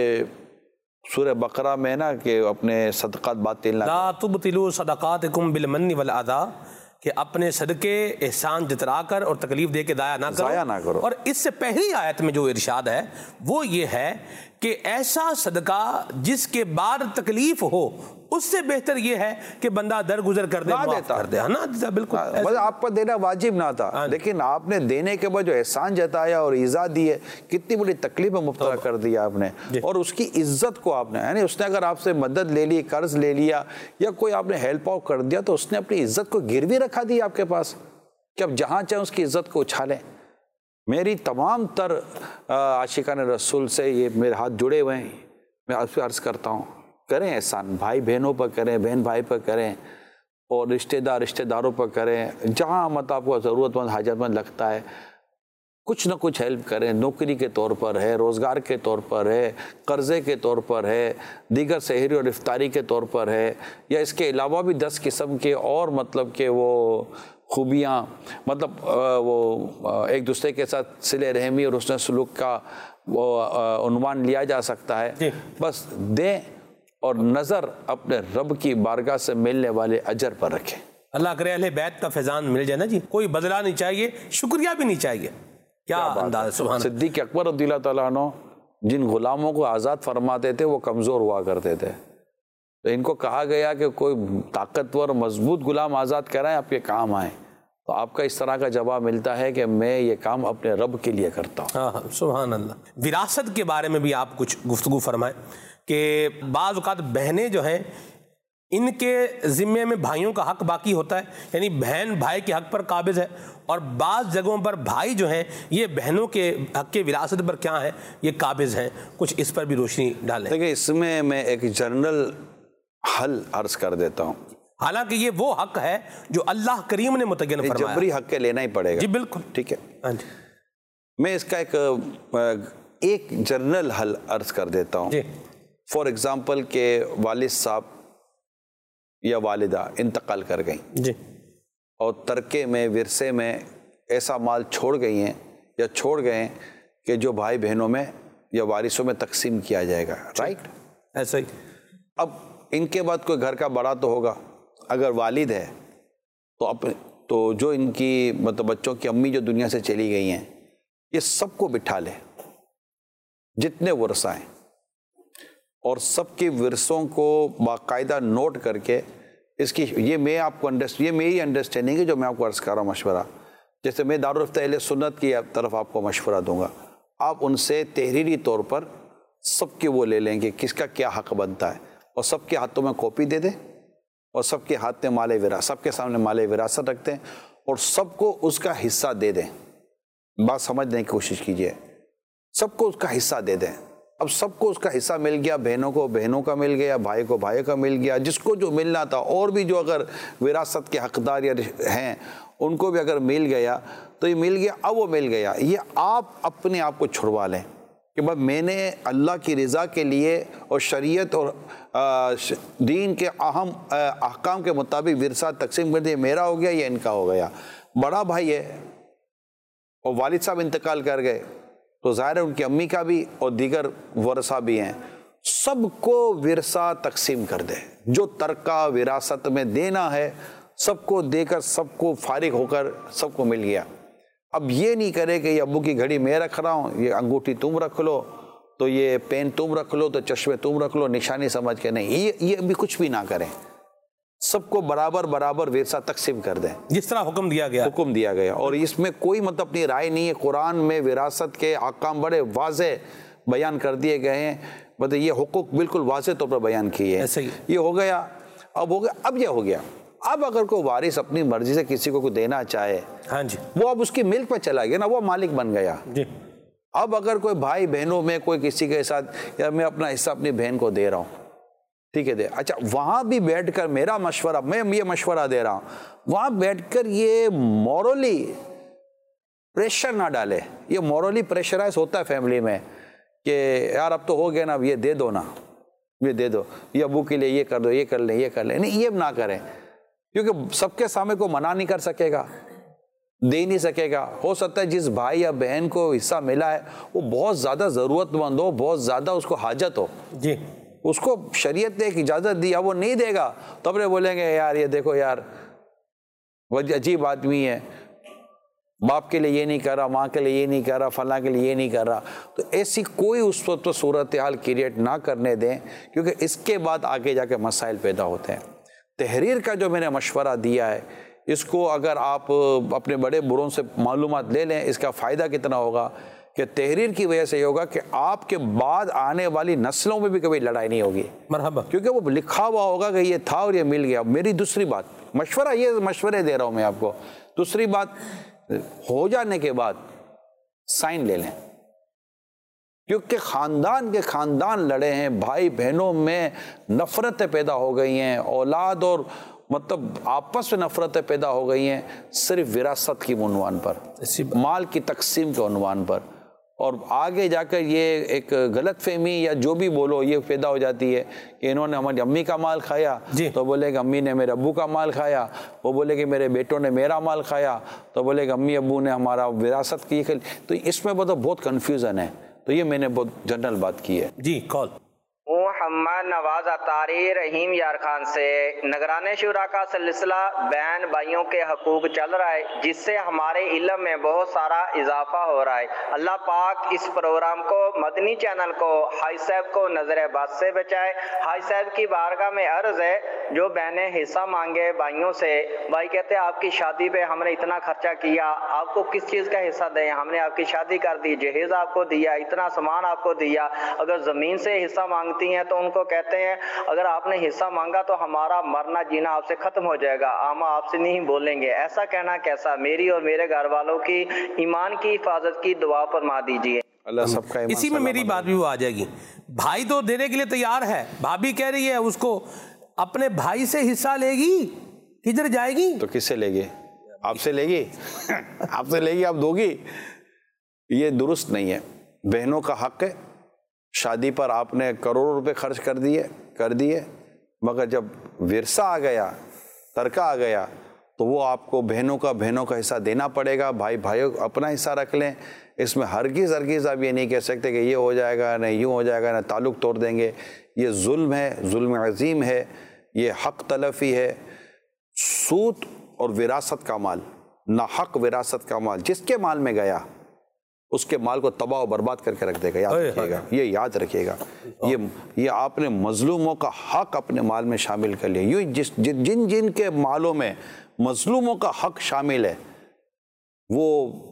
سورہ بقرہ میں نا کہ اپنے صدقات باطل نہ لا تبطلوا صدقاتکم بالمن والعذا، کہ اپنے صدقے احسان جترا کر اور تکلیف دے کے ضائع نہ کرو۔ اور اس سے پہلی آیت میں جو ارشاد ہے وہ یہ ہے کہ ایسا صدقہ جس کے بعد تکلیف ہو، اس سے بہتر یہ ہے کہ بندہ درگزر کر دے، معاف کر دے، نہ دیتا۔ بالکل آپ پر دینا واجب نہ تھا، لیکن آپ نے دینے کے بعد جو احسان جتایا اور ایذا دی ہے، کتنی بڑی تکلیف میں مبتلا کر دیا آپ نے، اور اس کی عزت کو آپ نے، یعنی اس نے اگر آپ سے مدد لے لی، قرض لے لیا یا کوئی آپ نے ہیلپ آؤٹ کر دیا، تو اس نے اپنی عزت کو گروی رکھا دی آپ کے پاس کہ اب جہاں چاہے اس کی عزت کو اچھالیں۔ میری تمام تر عاشقان رسول سے یہ میرے ہاتھ جڑے ہوئے ہیں، میں آپ سے عرض کرتا ہوں کریں احسان، بھائی بہنوں پر کریں، بہن بھائی پر کریں، اور رشتہ داروں پر کریں، جہاں مطلب آپ کو ضرورت مند حاجت مند لگتا ہے کچھ نہ کچھ ہیلپ کریں، نوکری کے طور پر ہے، روزگار کے طور پر ہے، قرضے کے طور پر ہے، دیگر سحری اور افطاری کے طور پر ہے، یا اس کے علاوہ بھی 10 قسم کے اور مطلب کہ وہ خوبیاں، مطلب وہ ایک دوسرے کے ساتھ صلہ رحمی اور حسن سلوک کا وہ عنوان لیا جا سکتا ہے۔ بس دیں اور نظر اپنے رب کی بارگاہ سے ملنے والے اجر پر رکھیں۔ اللہ کرے اہل بیت کا فیضان مل جائے نا جی، کوئی بدلہ نہیں چاہیے، شکریہ بھی نہیں چاہیے۔ کیا انداز، سبحان اللہ۔ صدیق اکبر رضی اللہ تعالیٰ عنہ جن غلاموں کو آزاد فرماتے تھے وہ کمزور ہوا کرتے تھے، تو ان کو کہا گیا کہ کوئی طاقتور مضبوط غلام آزاد کرائیں، آپ کے کام آئیں، تو آپ کا اس طرح کا جواب ملتا ہے کہ میں یہ کام اپنے رب کے لیے کرتا ہوں۔ ہاں سبحان اللہ۔ وراثت کے بارے میں بھی آپ کچھ گفتگو فرمائیں کہ بعض اوقات بہنیں جو ہیں ان کے ذمے میں بھائیوں کا حق باقی ہوتا ہے، یعنی بہن بھائی کے حق پر قابض ہے، اور بعض جگہوں پر بھائی جو ہیں یہ بہنوں کے حق کے وراثت پر کیا ہیں یہ قابض ہیں، کچھ اس پر بھی روشنی ڈالیں۔ دیکھیں اس میں ایک جنرل حل عرض کر دیتا ہوں، حالانکہ یہ وہ حق ہے جو اللہ کریم نے متعین فرمایا، جبری حق کے لینا ہی پڑے گا۔ جی بالکل، ٹھیک ہے، ہاں جی، میں اس کا ایک جنرل حل عرض کر دیتا ہوں۔ جی، فار ایگزامپل کہ والد صاحب یا والدہ انتقال کر گئیں جی، اور ترکے میں ورثے میں ایسا مال چھوڑ گئی ہیں یا چھوڑ گئے ہیں کہ جو بھائی بہنوں میں یا وارثوں میں تقسیم کیا جائے گا، رائٹ؟ ایسا ہی۔ اب ان کے بعد کوئی گھر کا بڑا تو ہوگا، اگر والد ہے تو جو ان کی مطلب بچوں کی امی جو دنیا سے چلی گئی ہیں، یہ سب کو بٹھا لے، جتنے ورثہ ہیں، اور سب کے ورثوں کو باقاعدہ نوٹ کر کے اس کی یہ میری انڈرسٹینڈنگ ہے جو میں آپ کو عرض کر رہا ہوں مشورہ، جیسے میں دارالفتہ اہل سنت کی طرف آپ کو مشورہ دوں گا، آپ ان سے تحریری طور پر سب کے وہ لے لیں گے کس کا کیا حق بنتا ہے، اور سب کے ہاتھوں میں کاپی دے دیں، اور سب کے ہاتھ میں سب کے سامنے مال وراثت رکھتے ہیں، اور سب کو اس کا حصہ دے دیں۔ بات سمجھنے کی کوشش کیجئے، سب کو اس کا حصہ دے دیں۔ اب سب کو اس کا حصہ مل گیا، بہنوں کو بہنوں کا مل گیا، بھائی کو بھائی کا مل گیا، جس کو جو ملنا تھا، اور بھی جو اگر وراثت کے حقدار ہیں ان کو بھی اگر مل گیا تو یہ مل گیا۔ اب وہ مل گیا، یہ آپ اپنے آپ کو چھڑوا لیں کہ بس میں نے اللہ کی رضا کے لیے اور شریعت اور دین کے اہم احکام کے مطابق ورثہ تقسیم کر دیا، میرا ہو گیا یا ان کا ہو گیا۔ بڑا بھائی ہے اور والد صاحب انتقال کر گئے تو ظاہر ہے ان کی امی کا بھی اور دیگر ورثہ بھی ہیں، سب کو ورثہ تقسیم کر دے، جو ترکہ وراثت میں دینا ہے سب کو دے کر سب کو فارغ ہو کر سب کو مل گیا۔ اب یہ نہیں کرے کہ یہ ابو کی گھڑی میں رکھ رہا ہوں، یہ انگوٹھی تم رکھ لو، تو یہ پین تم رکھ لو، تو چشمے تم رکھ لو، نشانی سمجھ کے نہیں، یہ ابھی کچھ بھی نہ کریں، سب کو برابر برابر ورثہ تقسیم کر دیں جس طرح حکم دیا گیا۔ اور اس میں کوئی مطلب اپنی رائے نہیں ہے۔ قرآن میں وراثت کے احکام بڑے واضح بیان کر دیے گئے ہیں، مطلب یہ حقوق بالکل واضح طور پر بیان کیے ہیں۔ یہ ہو گیا، اب یہ ہو گیا۔ اب اگر کوئی وارث اپنی مرضی سے کسی کو دینا چاہے، ہاں جی، وہ اب اس کی ملک پہ چلا گیا نا، وہ مالک بن گیا جی۔ اب اگر کوئی بھائی بہنوں میں کوئی کسی کے ساتھ، یا میں اپنا حصہ اپنی بہن کو دے رہا ہوں، ٹھیک ہے، اچھا وہاں بھی بیٹھ کر میرا مشورہ، میں یہ مشورہ دے رہا ہوں، وہاں بیٹھ کر یہ مورلی پریشر نہ ڈالے۔ یہ مورلی پریشرائز ہوتا ہے فیملی میں کہ یار اب تو ہو گیا نا، اب یہ دے دو نا، یہ دے دو، یہ ابو کے لیے یہ کر دو، یہ کر لیں، یہ کر لیں، نہیں، یہ نہ کریں، کیونکہ سب کے سامنے کو منع نہیں کر سکے گا، دے نہیں سکے گا۔ ہو سکتا ہے جس بھائی یا بہن کو حصہ ملا ہے وہ بہت زیادہ ضرورت مند ہو، بہت زیادہ اس کو حاجت ہو جی، اس کو شریعت نے ایک اجازت دی، اب وہ نہیں دے گا تو اپنے بولیں گے یار یہ دیکھو یار وہ عجیب آدمی ہے، باپ کے لیے یہ نہیں کر رہا، ماں کے لیے یہ نہیں کر رہا، فلاں کے لیے یہ نہیں کر رہا۔ تو ایسی کوئی اس وقت صورتحال کریٹ نہ کرنے دیں، کیونکہ اس کے بعد آگے جا کے مسائل پیدا ہوتے ہیں۔ تحریر کا جو میں نے مشورہ دیا ہے، اس کو اگر آپ اپنے بڑے بروں سے معلومات لے لیں، اس کا فائدہ کتنا ہوگا کہ تحریر کی وجہ سے یہ ہوگا کہ آپ کے بعد آنے والی نسلوں میں بھی کبھی لڑائی نہیں ہوگی، مرحبا، کیونکہ وہ لکھا ہوا ہوگا کہ یہ تھا اور یہ مل گیا۔ میری دوسری بات، مشورہ یہ مشورے دے رہا ہوں میں آپ کو، دوسری بات، ہو جانے کے بعد سائن لے لیں، کیونکہ خاندان کے خاندان لڑے ہیں، بھائی بہنوں میں نفرتیں پیدا ہو گئی ہیں، اولاد اور مطلب آپس میں نفرتیں پیدا ہو گئی ہیں صرف وراثت کی عنوان پر، مال کی تقسیم کے عنوان پر، اور آگے جا کر یہ ایک غلط فہمی یا جو بھی بولو یہ پیدا ہو جاتی ہے کہ انہوں نے ہماری امی کا مال کھایا تو بولے کہ امی نے میرے ابو کا مال کھایا، وہ بولے کہ میرے بیٹوں نے میرا مال کھایا تو بولے کہ امی ابو نے ہمارا وراثت کی، تو اس میں بہت کنفیوژن ہے۔ تو یہ میں نے بہت جنرل بات کی ہے جی۔ کال محمد نواز اتاری رحیم یار خان سے، نگران شورا کا سلسلہ بہن بھائیوں کے حقوق چل رہا ہے، جس سے ہمارے علم میں بہت سارا اضافہ ہو رہا ہے۔ اللہ پاک اس پروگرام کو، مدنی چینل کو، حاج صاحب کو نظر بد سے بچائے۔ حاج صاحب کی بارگاہ میں عرض ہے، جو بہنیں حصہ مانگے بھائیوں سے، بھائی کہتے ہیں آپ کی شادی پہ ہم نے اتنا خرچہ کیا، آپ کو کس چیز کا حصہ دیں، ہم نے آپ کی شادی کر دی، جہیز آپ کو دیا، اتنا سامان آپ کو دیا، اگر زمین سے حصہ مانگتی ہیں تو ان کو کہتے ہیں اگر آپ نے حصہ مانگا تو ہمارا مرنا جینا آپ سے ختم ہو جائے گا، ہم آپ سے نہیں بولیں گے۔ ایسا کہنا کیسا؟ میری اور میرے گھر والوں کی ایمان کی حفاظت کی دعا فرما دیجیے۔ اللہ سب کا اسی میں میری بات بھی وہ آ جائے گی، بھائی تو دینے کے لیے تیار ہے، بھابھی کہہ رہی ہے اس کو اپنے بھائی سے حصہ لے گی، کدھر جائے گی؟ تو کس سے لے گی؟ آپ سے لے گی؟ آپ سے لے گی، آپ دو گی؟ یہ درست نہیں ہے۔ بہنوں کا حق ہے، شادی پر آپ نے کروڑوں روپے خرچ کر دیے، مگر جب ورثہ آ گیا، ترکہ آ گیا، تو وہ آپ کو بہنوں کا حصہ دینا پڑے گا۔ بھائیوں اپنا حصہ رکھ لیں، اس میں ہرگز آپ یہ نہیں کہہ سکتے کہ یہ ہو جائے گا، نہ یوں ہو جائے گا، نہ تعلق توڑ دیں گے۔ یہ ظلم ہے، ظلم عظیم ہے، یہ حق تلفی ہے۔ سود اور وراثت کا مال، ناحق وراثت کا مال جس کے مال میں گیا اس کے مال کو تباہ و برباد کر کے رکھ دے گا، یاد رکھیے گا، یہ یاد رکھیے گا۔ یہ آپ نے مظلوموں کا حق اپنے مال میں شامل کر لیا۔ یوں جن کے مالوں میں مظلوموں کا حق شامل ہے وہ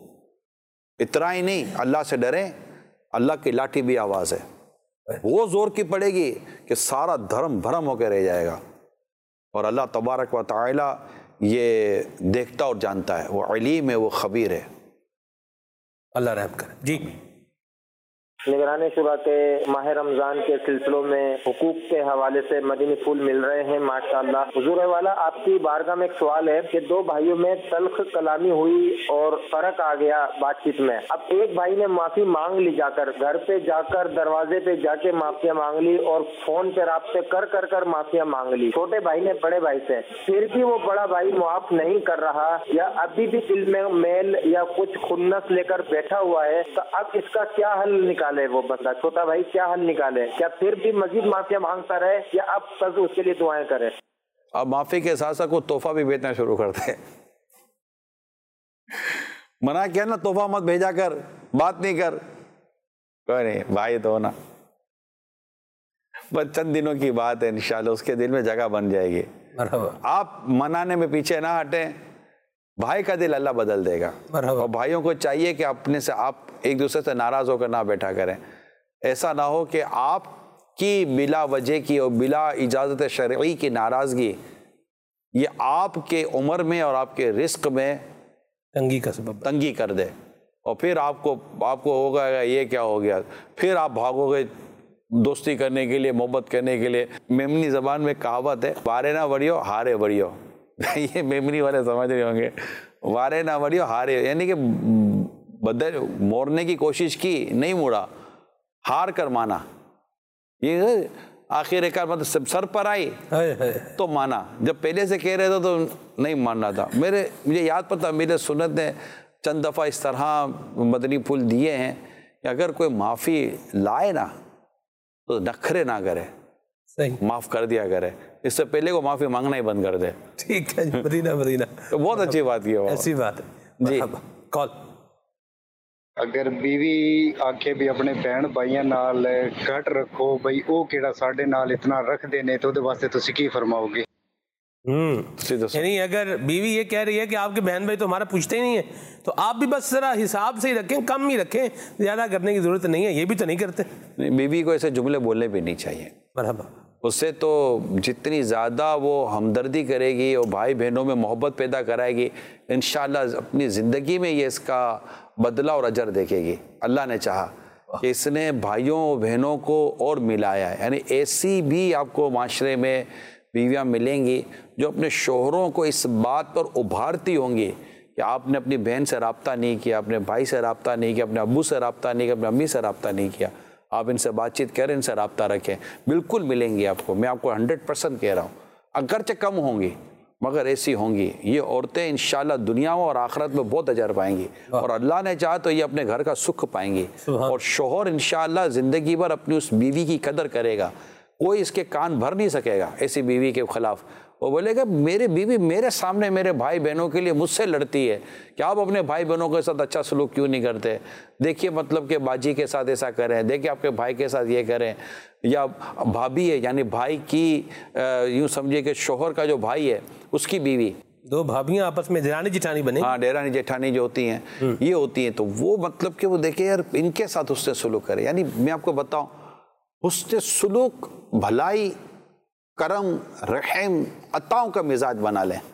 اتنا ہی نہیں، اللہ سے ڈریں، اللہ کی لاٹھی بھی آواز ہے، وہ زور کی پڑے گی کہ سارا دھرم بھرم ہو کے رہ جائے گا۔ اور اللہ تبارک و تعالی یہ دیکھتا اور جانتا ہے، وہ علیم ہے، وہ خبیر ہے، اللہ رحم کرے جی۔ نگران شورا کے ماہ رمضان کے سلسلوں میں حقوق کے حوالے سے مدنی پھول مل رہے ہیں ماشاءاللہ۔ حضور والا آپ کی بارگاہ میں ایک سوال ہے کہ دو بھائیوں میں تلخ کلامی ہوئی اور فرق آ گیا بات چیت میں۔ اب ایک بھائی نے معافی مانگ لی، جا کر گھر پہ جا کر دروازے پہ جا کے معافیاں مانگ لی اور فون پہ رابطے کر معافیاں مانگ لی چھوٹے بھائی نے بڑے بھائی سے، پھر بھی وہ بڑا بھائی معاف نہیں کر رہا یا ابھی بھی دل میں میل یا کچھ خنس لے کر بیٹھا ہوا ہے، تو اب اس کا کیا حل نکال نکالے وہ بندہ چھوٹا بھائی کیا حل نکالے؟ کیا پھر بھی مزید معافیا مانگتا رہے یا اب قرض اس کے لیے دعائیں کرے؟ اب معافی کے ساتھ ساتھ کوئی تحفہ بھی بھیجنا شروع کرتے ہیں. منع کیا نا تحفہ مت بھیجا کر, بات نہیں کر, کوئی نہیں بھائی تو نا, بس چند دنوں کی بات ہے, انشاءاللہ اس کے دل میں جگہ بن جائے گی. آپ منانے میں پیچھے نہ ہٹیں, بھائی کا دل اللہ بدل دے گا. اور بھائیوں کو چاہیے کہ اپنے سے آپ ایک دوسرے سے ناراض ہو کر نہ بیٹھا کریں. ایسا نہ ہو کہ آپ کی بلا وجہ کی اور بلا اجازت شرعی کی ناراضگی یہ آپ کے عمر میں اور آپ کے رزق میں تنگی کا سبب تنگی کر دے, اور پھر آپ کو ہوگا یہ کیا ہو گیا, پھر آپ بھاگو گے دوستی کرنے کے لیے, محبت کرنے کے لیے. میمنی زبان میں کہاوت ہے, وارے نہ وڑیو ہارے وڑیو. یہ میمنی والے سمجھ رہے ہوں گے, وارے نہ وڑیو ہارے, یعنی کہ بدل موڑنے کی کوشش کی, نہیں موڑا, ہار کر مانا. یہ آخر کار مطلب سر پر آئی تو مانا, جب پہلے سے کہہ رہے تھے تو نہیں ماننا تھا. مجھے یاد پڑتا میرے سنت نے چند دفعہ اس طرح مدنی پھول دیے ہیں کہ اگر کوئی معافی لائے نا تو نخرے نہ کرے, معاف کر دیا کرے, اس سے پہلے کو معافی مانگنا ہی بند کر دے. ٹھیک ہے, مدینہ تو بہت اچھی بات کی, ایسی بات ہے جی. کال اگر بیوی آکھے بھی اپنے بہن بھائیاں نال گھٹ رکھو بھئی او کیڑا ساڈے نال اتنا رکھ دینے, تو دے واسطے تسی کی فرماؤ گے؟ یعنی اگر بیوی یہ کہہ رہی ہے کہ آپ کے بہن بھائی تو ہمارا پوچھتے ہی نہیں ہے, تو آپ بھی بس ذرا حساب سے ہی رکھیں, کم ہی رکھیں, زیادہ کرنے کی ضرورت نہیں ہے. یہ بھی تو نہیں کرتے. بیوی کو ایسے جملے بولنے بھی نہیں چاہیے. مرحبا. اس سے تو جتنی زیادہ وہ ہمدردی کرے گی اور بھائی بہنوں میں محبت پیدا کرائے گی, انشاءاللہ اپنی زندگی میں یہ اس کا بدلہ اور اجر دیکھے گی. اللہ نے چاہا کہ اس نے بھائیوں بہنوں کو اور ملایا ہے. یعنی ایسی بھی آپ کو معاشرے میں بیویاں ملیں گی جو اپنے شوہروں کو اس بات پر ابھارتی ہوں گی کہ آپ نے اپنی بہن سے رابطہ نہیں کیا, اپنے بھائی سے رابطہ نہیں کیا, اپنے ابو سے رابطہ نہیں کیا, اپنے امی سے رابطہ نہیں کیا. آپ ان سے بات چیت کریں, ان سے رابطہ رکھیں, بالکل ملیں گی آپ کو. میں آپ کو 100% کہہ رہا ہوں, اگرچہ کم ہوں گی مگر ایسی ہوں گی. یہ عورتیں انشاءاللہ دنیا اور آخرت میں بہت اجر پائیں گی, اور اللہ نے چاہا تو یہ اپنے گھر کا سکھ پائیں گی. اور شوہر انشاءاللہ زندگی بھر اپنی اس بیوی کی قدر کرے گا. کوئی اس کے کان بھر نہیں سکے گا ایسی بیوی کے خلاف. وہ بولے گا میرے بیوی میرے سامنے میرے بھائی بہنوں کے لیے مجھ سے لڑتی ہے, کہ آپ اپنے بھائی بہنوں کے ساتھ اچھا سلوک کیوں نہیں کرتے؟ دیکھیے مطلب کہ باجی کے ساتھ ایسا کریں, دیکھیے آپ کے بھائی کے ساتھ یہ کریں. یا بھابھی ہے یعنی بھائی کی یوں سمجھے کہ شوہر کا جو بھائی ہے اس کی بیوی, دو بھابیاں آپس میں دیرانی جٹھانی بنے, ہاں دیرانی جیٹھانی جو ہوتی ہیں یہ ہوتی ہیں, تو وہ مطلب کہ وہ دیکھیں یار ان کے ساتھ حسن سلوک کرے. یعنی میں آپ کو بتاؤں, حسن سلوک, بھلائی, کرم, رحم, عطاؤں کا مزاج بنا لیں.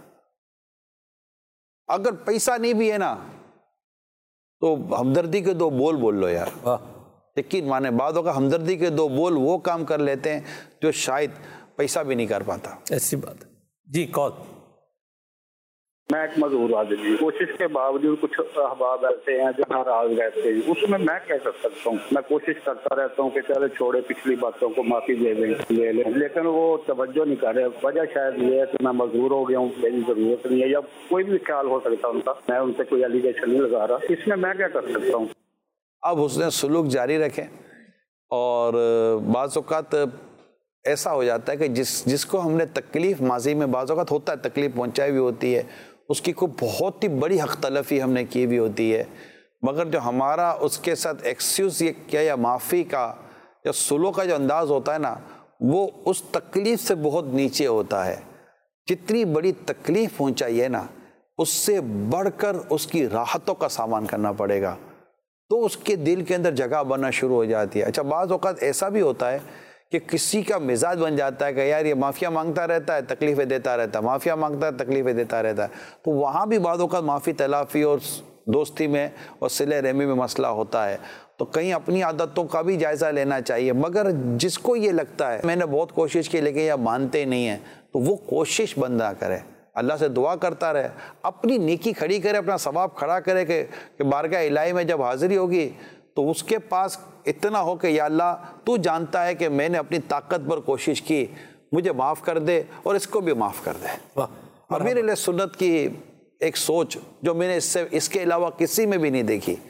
اگر پیسہ نہیں بھی ہے نا تو ہمدردی کے دو بول بول لو یار. یقین مانے بعدوں کا ہمدردی کے دو بول وہ کام کر لیتے ہیں جو شاید پیسہ بھی نہیں کر پاتا. ایسی بات ہے. جی کال. میں ایک معذور آدمی, کوشش کے باوجود کچھ احباب ایسے ہیں جو ناراض رہتے ہیں, اس میں کیا کر سکتا ہوں؟ میں کوشش کرتا رہتا ہوں کہ چلے چھوڑے پچھلی باتوں کو, معافی لے لیں, لیکن وہ توجہ نہیں کر رہے. وجہ شاید یہ ہے کہ میں مجبور ہو گیا ہوں, میری ضرورت نہیں ہے, یا کوئی بھی خیال ہو سکتا ان کا, میں ان سے کوئی ایلیگیشن نہیں لگا رہا. اس میں کیا کر سکتا ہوں؟ اب حسن سلوک جاری رکھیں. اور بعض اوقات ایسا ہو جاتا ہے کہ جس کو ہم نے تکلیف ماضی میں بعض اوقات ہوتا ہے, تکلیف پہنچائی بھی ہوتی ہے, اس کی کوئی بہت ہی بڑی حق تلفی ہم نے کی بھی ہوتی ہے, مگر جو ہمارا اس کے ساتھ ایکسکیوز یہ کیا یا معافی کا یا سلوک کا جو انداز ہوتا ہے نا, وہ اس تکلیف سے بہت نیچے ہوتا ہے. جتنی بڑی تکلیف پہنچائی ہے نا اس سے بڑھ کر اس کی راحتوں کا سامان کرنا پڑے گا, تو اس کے دل کے اندر جگہ بننا شروع ہو جاتی ہے. اچھا بعض اوقات ایسا بھی ہوتا ہے کہ کسی کا مزاج بن جاتا ہے کہ یار یہ معافیاں مانگتا رہتا ہے, تکلیفیں دیتا رہتا ہے, معافیاں مانگتا ہے, تکلیفیں دیتا رہتا ہے. تو وہاں بھی بعض اوقات معافی تلافی اور دوستی میں اور صلہ رحمی میں مسئلہ ہوتا ہے. تو کہیں اپنی عادتوں کا بھی جائزہ لینا چاہیے. مگر جس کو یہ لگتا ہے میں نے بہت کوشش کی لیکن یہ مانتے نہیں ہیں, تو وہ کوشش بند نہ کرے, اللہ سے دعا کرتا رہے, اپنی نیکی کھڑی کرے, اپنا ثواب کھڑا کرے کہ بارگاہ الہی میں جب حاضری ہوگی تو اس کے پاس اتنا ہو کہ یا اللہ تو جانتا ہے کہ میں نے اپنی طاقت پر کوشش کی, مجھے معاف کر دے اور اس کو بھی معاف کر دے. امیر علیہ سنت کی ایک سوچ جو میں نے اس کے علاوہ کسی میں بھی نہیں دیکھی,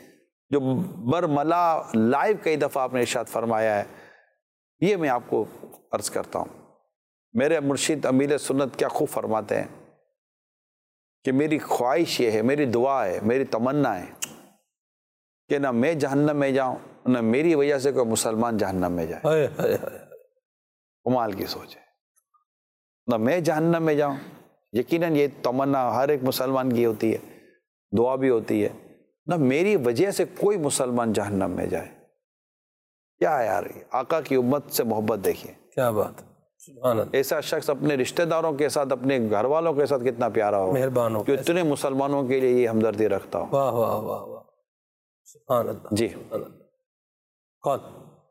جو برملا لائیو کئی دفعہ آپ نے ارشاد فرمایا ہے، یہ میں آپ کو عرض کرتا ہوں۔ میرے مرشد امیر سنت کیا خوب فرماتے ہیں کہ میری خواہش یہ ہے، میری دعا ہے، میری تمنا ہے کہ نہ میں جہنم میں جاؤں، نہ میری وجہ سے کوئی مسلمان جہنم میں جائے۔ کمال کی سوچ ہے، نہ میں جہنم میں جاؤں، یقیناً یہ تمنا ہر ایک مسلمان کی ہوتی ہے، دعا بھی ہوتی ہے، نہ میری وجہ سے کوئی مسلمان جہنم میں جائے۔ کیا ہے یار، آقا کی امت سے محبت دیکھیے، کیا بات، سبحان اللہ۔ ایسا شخص اپنے رشتہ داروں کے ساتھ، اپنے گھر والوں کے ساتھ کتنا پیارا ہو، مہربان ہو، جو اتنے مسلمانوں کے لیے یہ ہمدردی رکھتا ہو۔ واہ واہ واہ واہ، سبحان اللہ۔ جی کون؟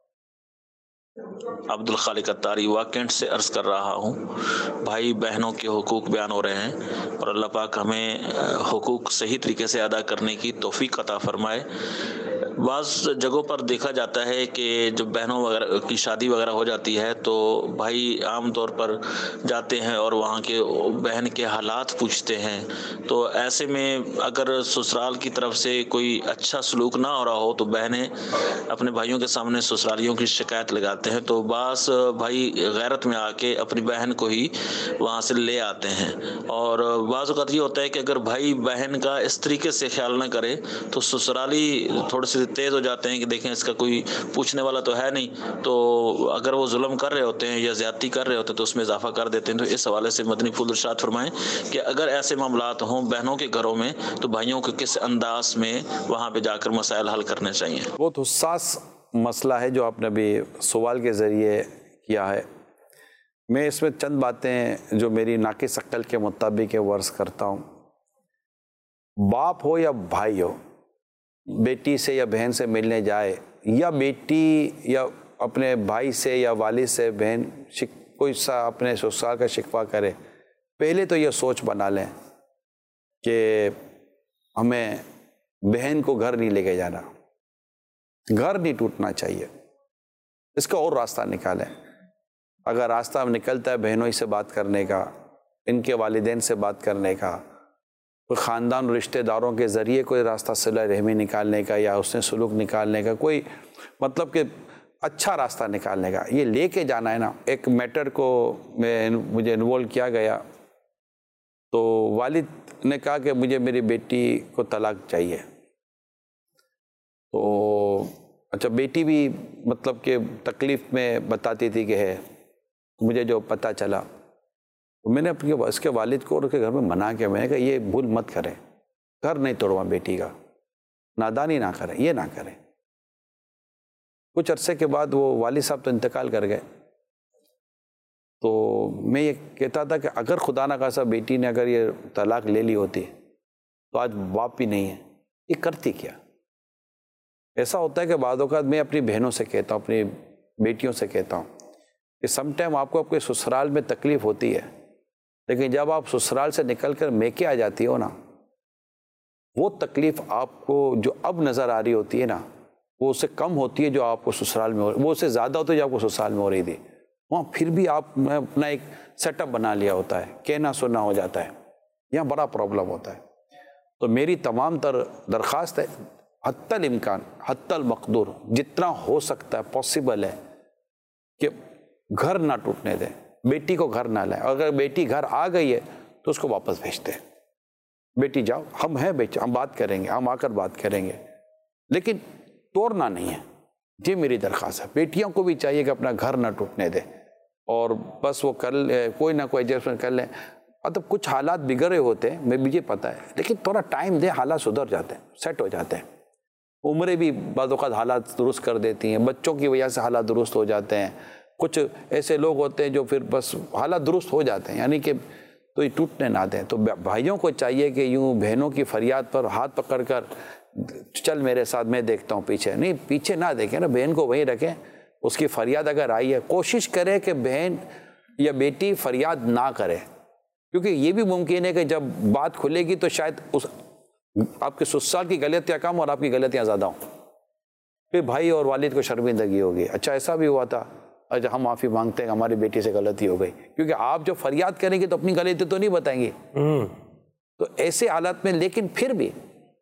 عبد الخالق اتاری واکنٹ سے عرض کر رہا ہوں، بھائی بہنوں کے حقوق بیان ہو رہے ہیں اور اللہ پاک ہمیں حقوق صحیح طریقے سے ادا کرنے کی توفیق عطا فرمائے۔ بعض جگہوں پر دیکھا جاتا ہے کہ جب بہنوں وغیرہ کی شادی وغیرہ ہو جاتی ہے تو بھائی عام طور پر جاتے ہیں اور وہاں کے بہن کے حالات پوچھتے ہیں، تو ایسے میں اگر سسرال کی طرف سے کوئی اچھا سلوک نہ ہو رہا ہو تو بہنیں اپنے بھائیوں کے سامنے سسرالیوں کی شکایت لگاتے ہیں، تو بعض بھائی غیرت میں آ کے اپنی بہن کو ہی وہاں سے لے آتے ہیں، اور بعض اوقات یہ ہوتا ہے کہ اگر بھائی بہن کا اس طریقے سے خیال نہ کرے تو سسرالی تھوڑے سے تیز ہو جاتے ہیں کہ دیکھیں اس کا کوئی پوچھنے والا تو ہے نہیں، تو اگر وہ ظلم کر رہے ہوتے ہیں یا زیادتی کر رہے ہوتے ہیں تو اس میں اضافہ کر دیتے ہیں۔ تو اس حوالے سے مدنی پھول ارشاد فرمائیں کہ اگر ایسے معاملات ہوں بہنوں کے گھروں میں تو بھائیوں کو کس انداز میں وہاں پہ جا کر مسائل حل کرنے چاہیے؟ بہت حساس مسئلہ ہے جو آپ نے ابھی سوال کے ذریعے کیا ہے۔ میں اس میں چند باتیں جو میری ناقص عقل کے مطابق ہے وہ عرض کرتا ہوں۔ باپ ہو یا بھائی ہو، بیٹی سے یا بہن سے ملنے جائے، یا بیٹی یا اپنے بھائی سے یا والد سے بہن کوئی سا اپنے سسرال کا شکوہ کرے، پہلے تو یہ سوچ بنا لیں کہ ہمیں بہن کو گھر نہیں لے کے جانا، گھر نہیں ٹوٹنا چاہیے، اس کا اور راستہ نکالیں۔ اگر راستہ نکلتا ہے بہنوں سے بات کرنے کا، ان کے والدین سے بات کرنے کا، کوئی خاندان رشتہ داروں کے ذریعے کوئی راستہ صلہ رحمی نکالنے کا یا اس نے سلوک نکالنے کا، کوئی مطلب کہ اچھا راستہ نکالنے کا، یہ لے کے جانا ہے نا۔ ایک میٹر کو مجھے انوالو کیا گیا تو والد نے کہا کہ مجھے میری بیٹی کو طلاق چاہیے، تو اچھا بیٹی بھی مطلب کہ تکلیف میں بتاتی تھی کہ ہے، مجھے جو پتہ چلا تو میں نے اپنے اس کے والد کو اور اس کے گھر میں منع کیا، میں نے کہا یہ بھول مت کریں، گھر نہیں توڑوا بیٹی کا، نادانی نہ کریں، یہ نہ کریں۔ کچھ عرصے کے بعد وہ والد صاحب تو انتقال کر گئے، تو میں یہ کہتا تھا کہ اگر خدا نہ خواستہ بیٹی نے اگر یہ طلاق لے لی ہوتی تو آج باپ بھی نہیں ہے، یہ کرتی کیا؟ ایسا ہوتا ہے کہ بعض اوقات میں اپنی بہنوں سے کہتا ہوں، اپنی بیٹیوں سے کہتا ہوں کہ سم ٹائم آپ کو اپنے سسرال میں تکلیف ہوتی ہے، لیکن جب آپ سسرال سے نکل کر میکے آ جاتی ہو نا، وہ تکلیف آپ کو جو اب نظر آ رہی ہوتی ہے نا، وہ اس سے کم ہوتی ہے جو آپ کو سسرال میں وہ اس سے زیادہ ہوتی ہے جو آپ کو سسرال میں ہو رہی تھی۔ وہاں پھر بھی آپ نے اپنا ایک سیٹ اپ بنا لیا ہوتا ہے، کہنا سننا ہو جاتا ہے، یہاں بڑا پرابلم ہوتا ہے۔ تو میری تمام تر درخواست ہے، حتی الامکان، حتی المقدور، جتنا ہو سکتا ہے پاسبل ہے کہ گھر نہ ٹوٹنے دیں، بیٹی کو گھر نہ لائیں، اور اگر بیٹی گھر آ گئی ہے تو اس کو واپس بھیجتے ہیں، بیٹی جاؤ، ہم ہیں بیٹی، ہم بات کریں گے، ہم آ کر بات کریں گے، لیکن توڑنا نہیں ہے۔ یہ میری درخواست ہے۔ بیٹیوں کو بھی چاہیے کہ اپنا گھر نہ ٹوٹنے دیں، اور بس وہ کر لیں، کوئی نہ کوئی ایڈجسٹمنٹ کر لیں۔ مطلب کچھ حالات بگڑے ہوتے ہیں، مجھے پتہ ہے، لیکن تھوڑا ٹائم دیں، حالات سدھر جاتے ہیں، سیٹ ہو جاتے ہیں۔ عمریں بھی بعض اوقات حالات درست کر دیتی ہیں، بچوں کی وجہ سے حالات درست ہو جاتے ہیں۔ کچھ ایسے لوگ ہوتے ہیں جو پھر بس حالات درست ہو جاتے ہیں، یعنی کہ تو یہ ٹوٹنے نہ دیں۔ تو بھائیوں کو چاہیے کہ یوں بہنوں کی فریاد پر ہاتھ پکڑ کر چل میرے ساتھ، میں دیکھتا ہوں، پیچھے نہیں، پیچھے نہ دیکھیں نا، بہن کو وہیں رکھیں۔ اس کی فریاد اگر آئی ہے، کوشش کرے کہ بہن یا بیٹی فریاد نہ کرے، کیونکہ یہ بھی ممکن ہے کہ جب بات کھلے گی تو شاید اس آپ کے سسرال کی غلطیاں کم اور آپ کی غلطیاں زیادہ ہوں، پھر بھائی اور والد کو شرمندگی ہوگی۔ اچھا ایسا بھی ہوا تھا، اچھا ہم معافی مانگتے ہیں، ہماری بیٹی سے غلطی ہو گئی، کیونکہ آپ جو فریاد کریں گے تو اپنی غلطی تو نہیں بتائیں گے۔ تو ایسے حالات میں لیکن پھر بھی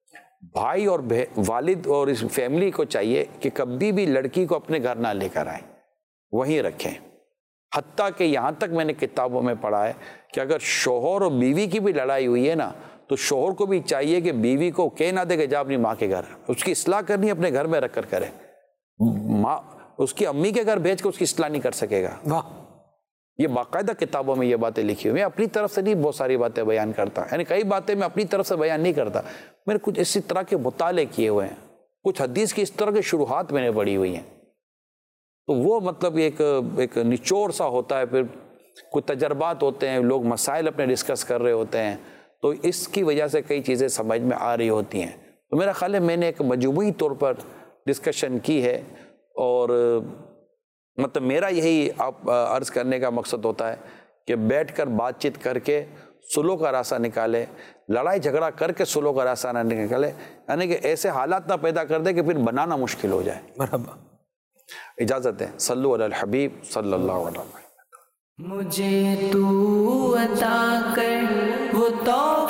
بھائی اور والد اور اس فیملی کو چاہیے کہ کبھی بھی لڑکی کو اپنے گھر نہ لے کر آئیں، وہیں رکھیں. حتیٰ کہ یہاں تک میں نے کتابوں میں پڑھا ہے کہ اگر شوہر اور بیوی کی بھی لڑائی ہوئی ہے نا تو شوہر کو بھی چاہیے کہ بیوی کو کہہ نہ دے کہ جا اپنی ماں کے گھر، اس کی اصلاح کرنی اپنے گھر میں رکھ کر کرے. ماں اس کی امی کے گھر بھیج کے اس کی اصلاح نہیں کر سکے گا. یہ باقاعدہ کتابوں میں یہ باتیں لکھی ہوئی. میں اپنی طرف سے نہیں بہت ساری باتیں بیان کرتا، یعنی کئی باتیں میں اپنی طرف سے بیان نہیں کرتا، میں نے کچھ اسی طرح کے مطالعے کیے ہوئے ہیں، کچھ حدیث کی اس طرح کے شروحات میں نے پڑھی ہوئی ہیں. تو وہ مطلب ایک نچوڑ سا ہوتا ہے، پھر کچھ تجربات ہوتے ہیں، لوگ مسائل اپنے ڈسکس کر رہے ہوتے ہیں، تو اس کی وجہ سے کئی چیزیں سمجھ میں آ رہی ہوتی ہیں. تو میرا خیال ہے میں نے ایک مجموعی طور پر ڈسکشن کی ہے، اور مطلب میرا یہی آپ عرض کرنے کا مقصد ہوتا ہے کہ بیٹھ کر بات چیت کر کے صلح کا راستہ نکالے، لڑائی جھگڑا کر کے صلح کا راستہ نہ نکالے، یعنی کہ ایسے حالات نہ پیدا کر دے کہ پھر بنانا مشکل ہو جائے. مرحبا. اجازت ہے. صلو علی الحبیب صلی اللہ علیہ وسلم. مجھے تو عطا کر وہ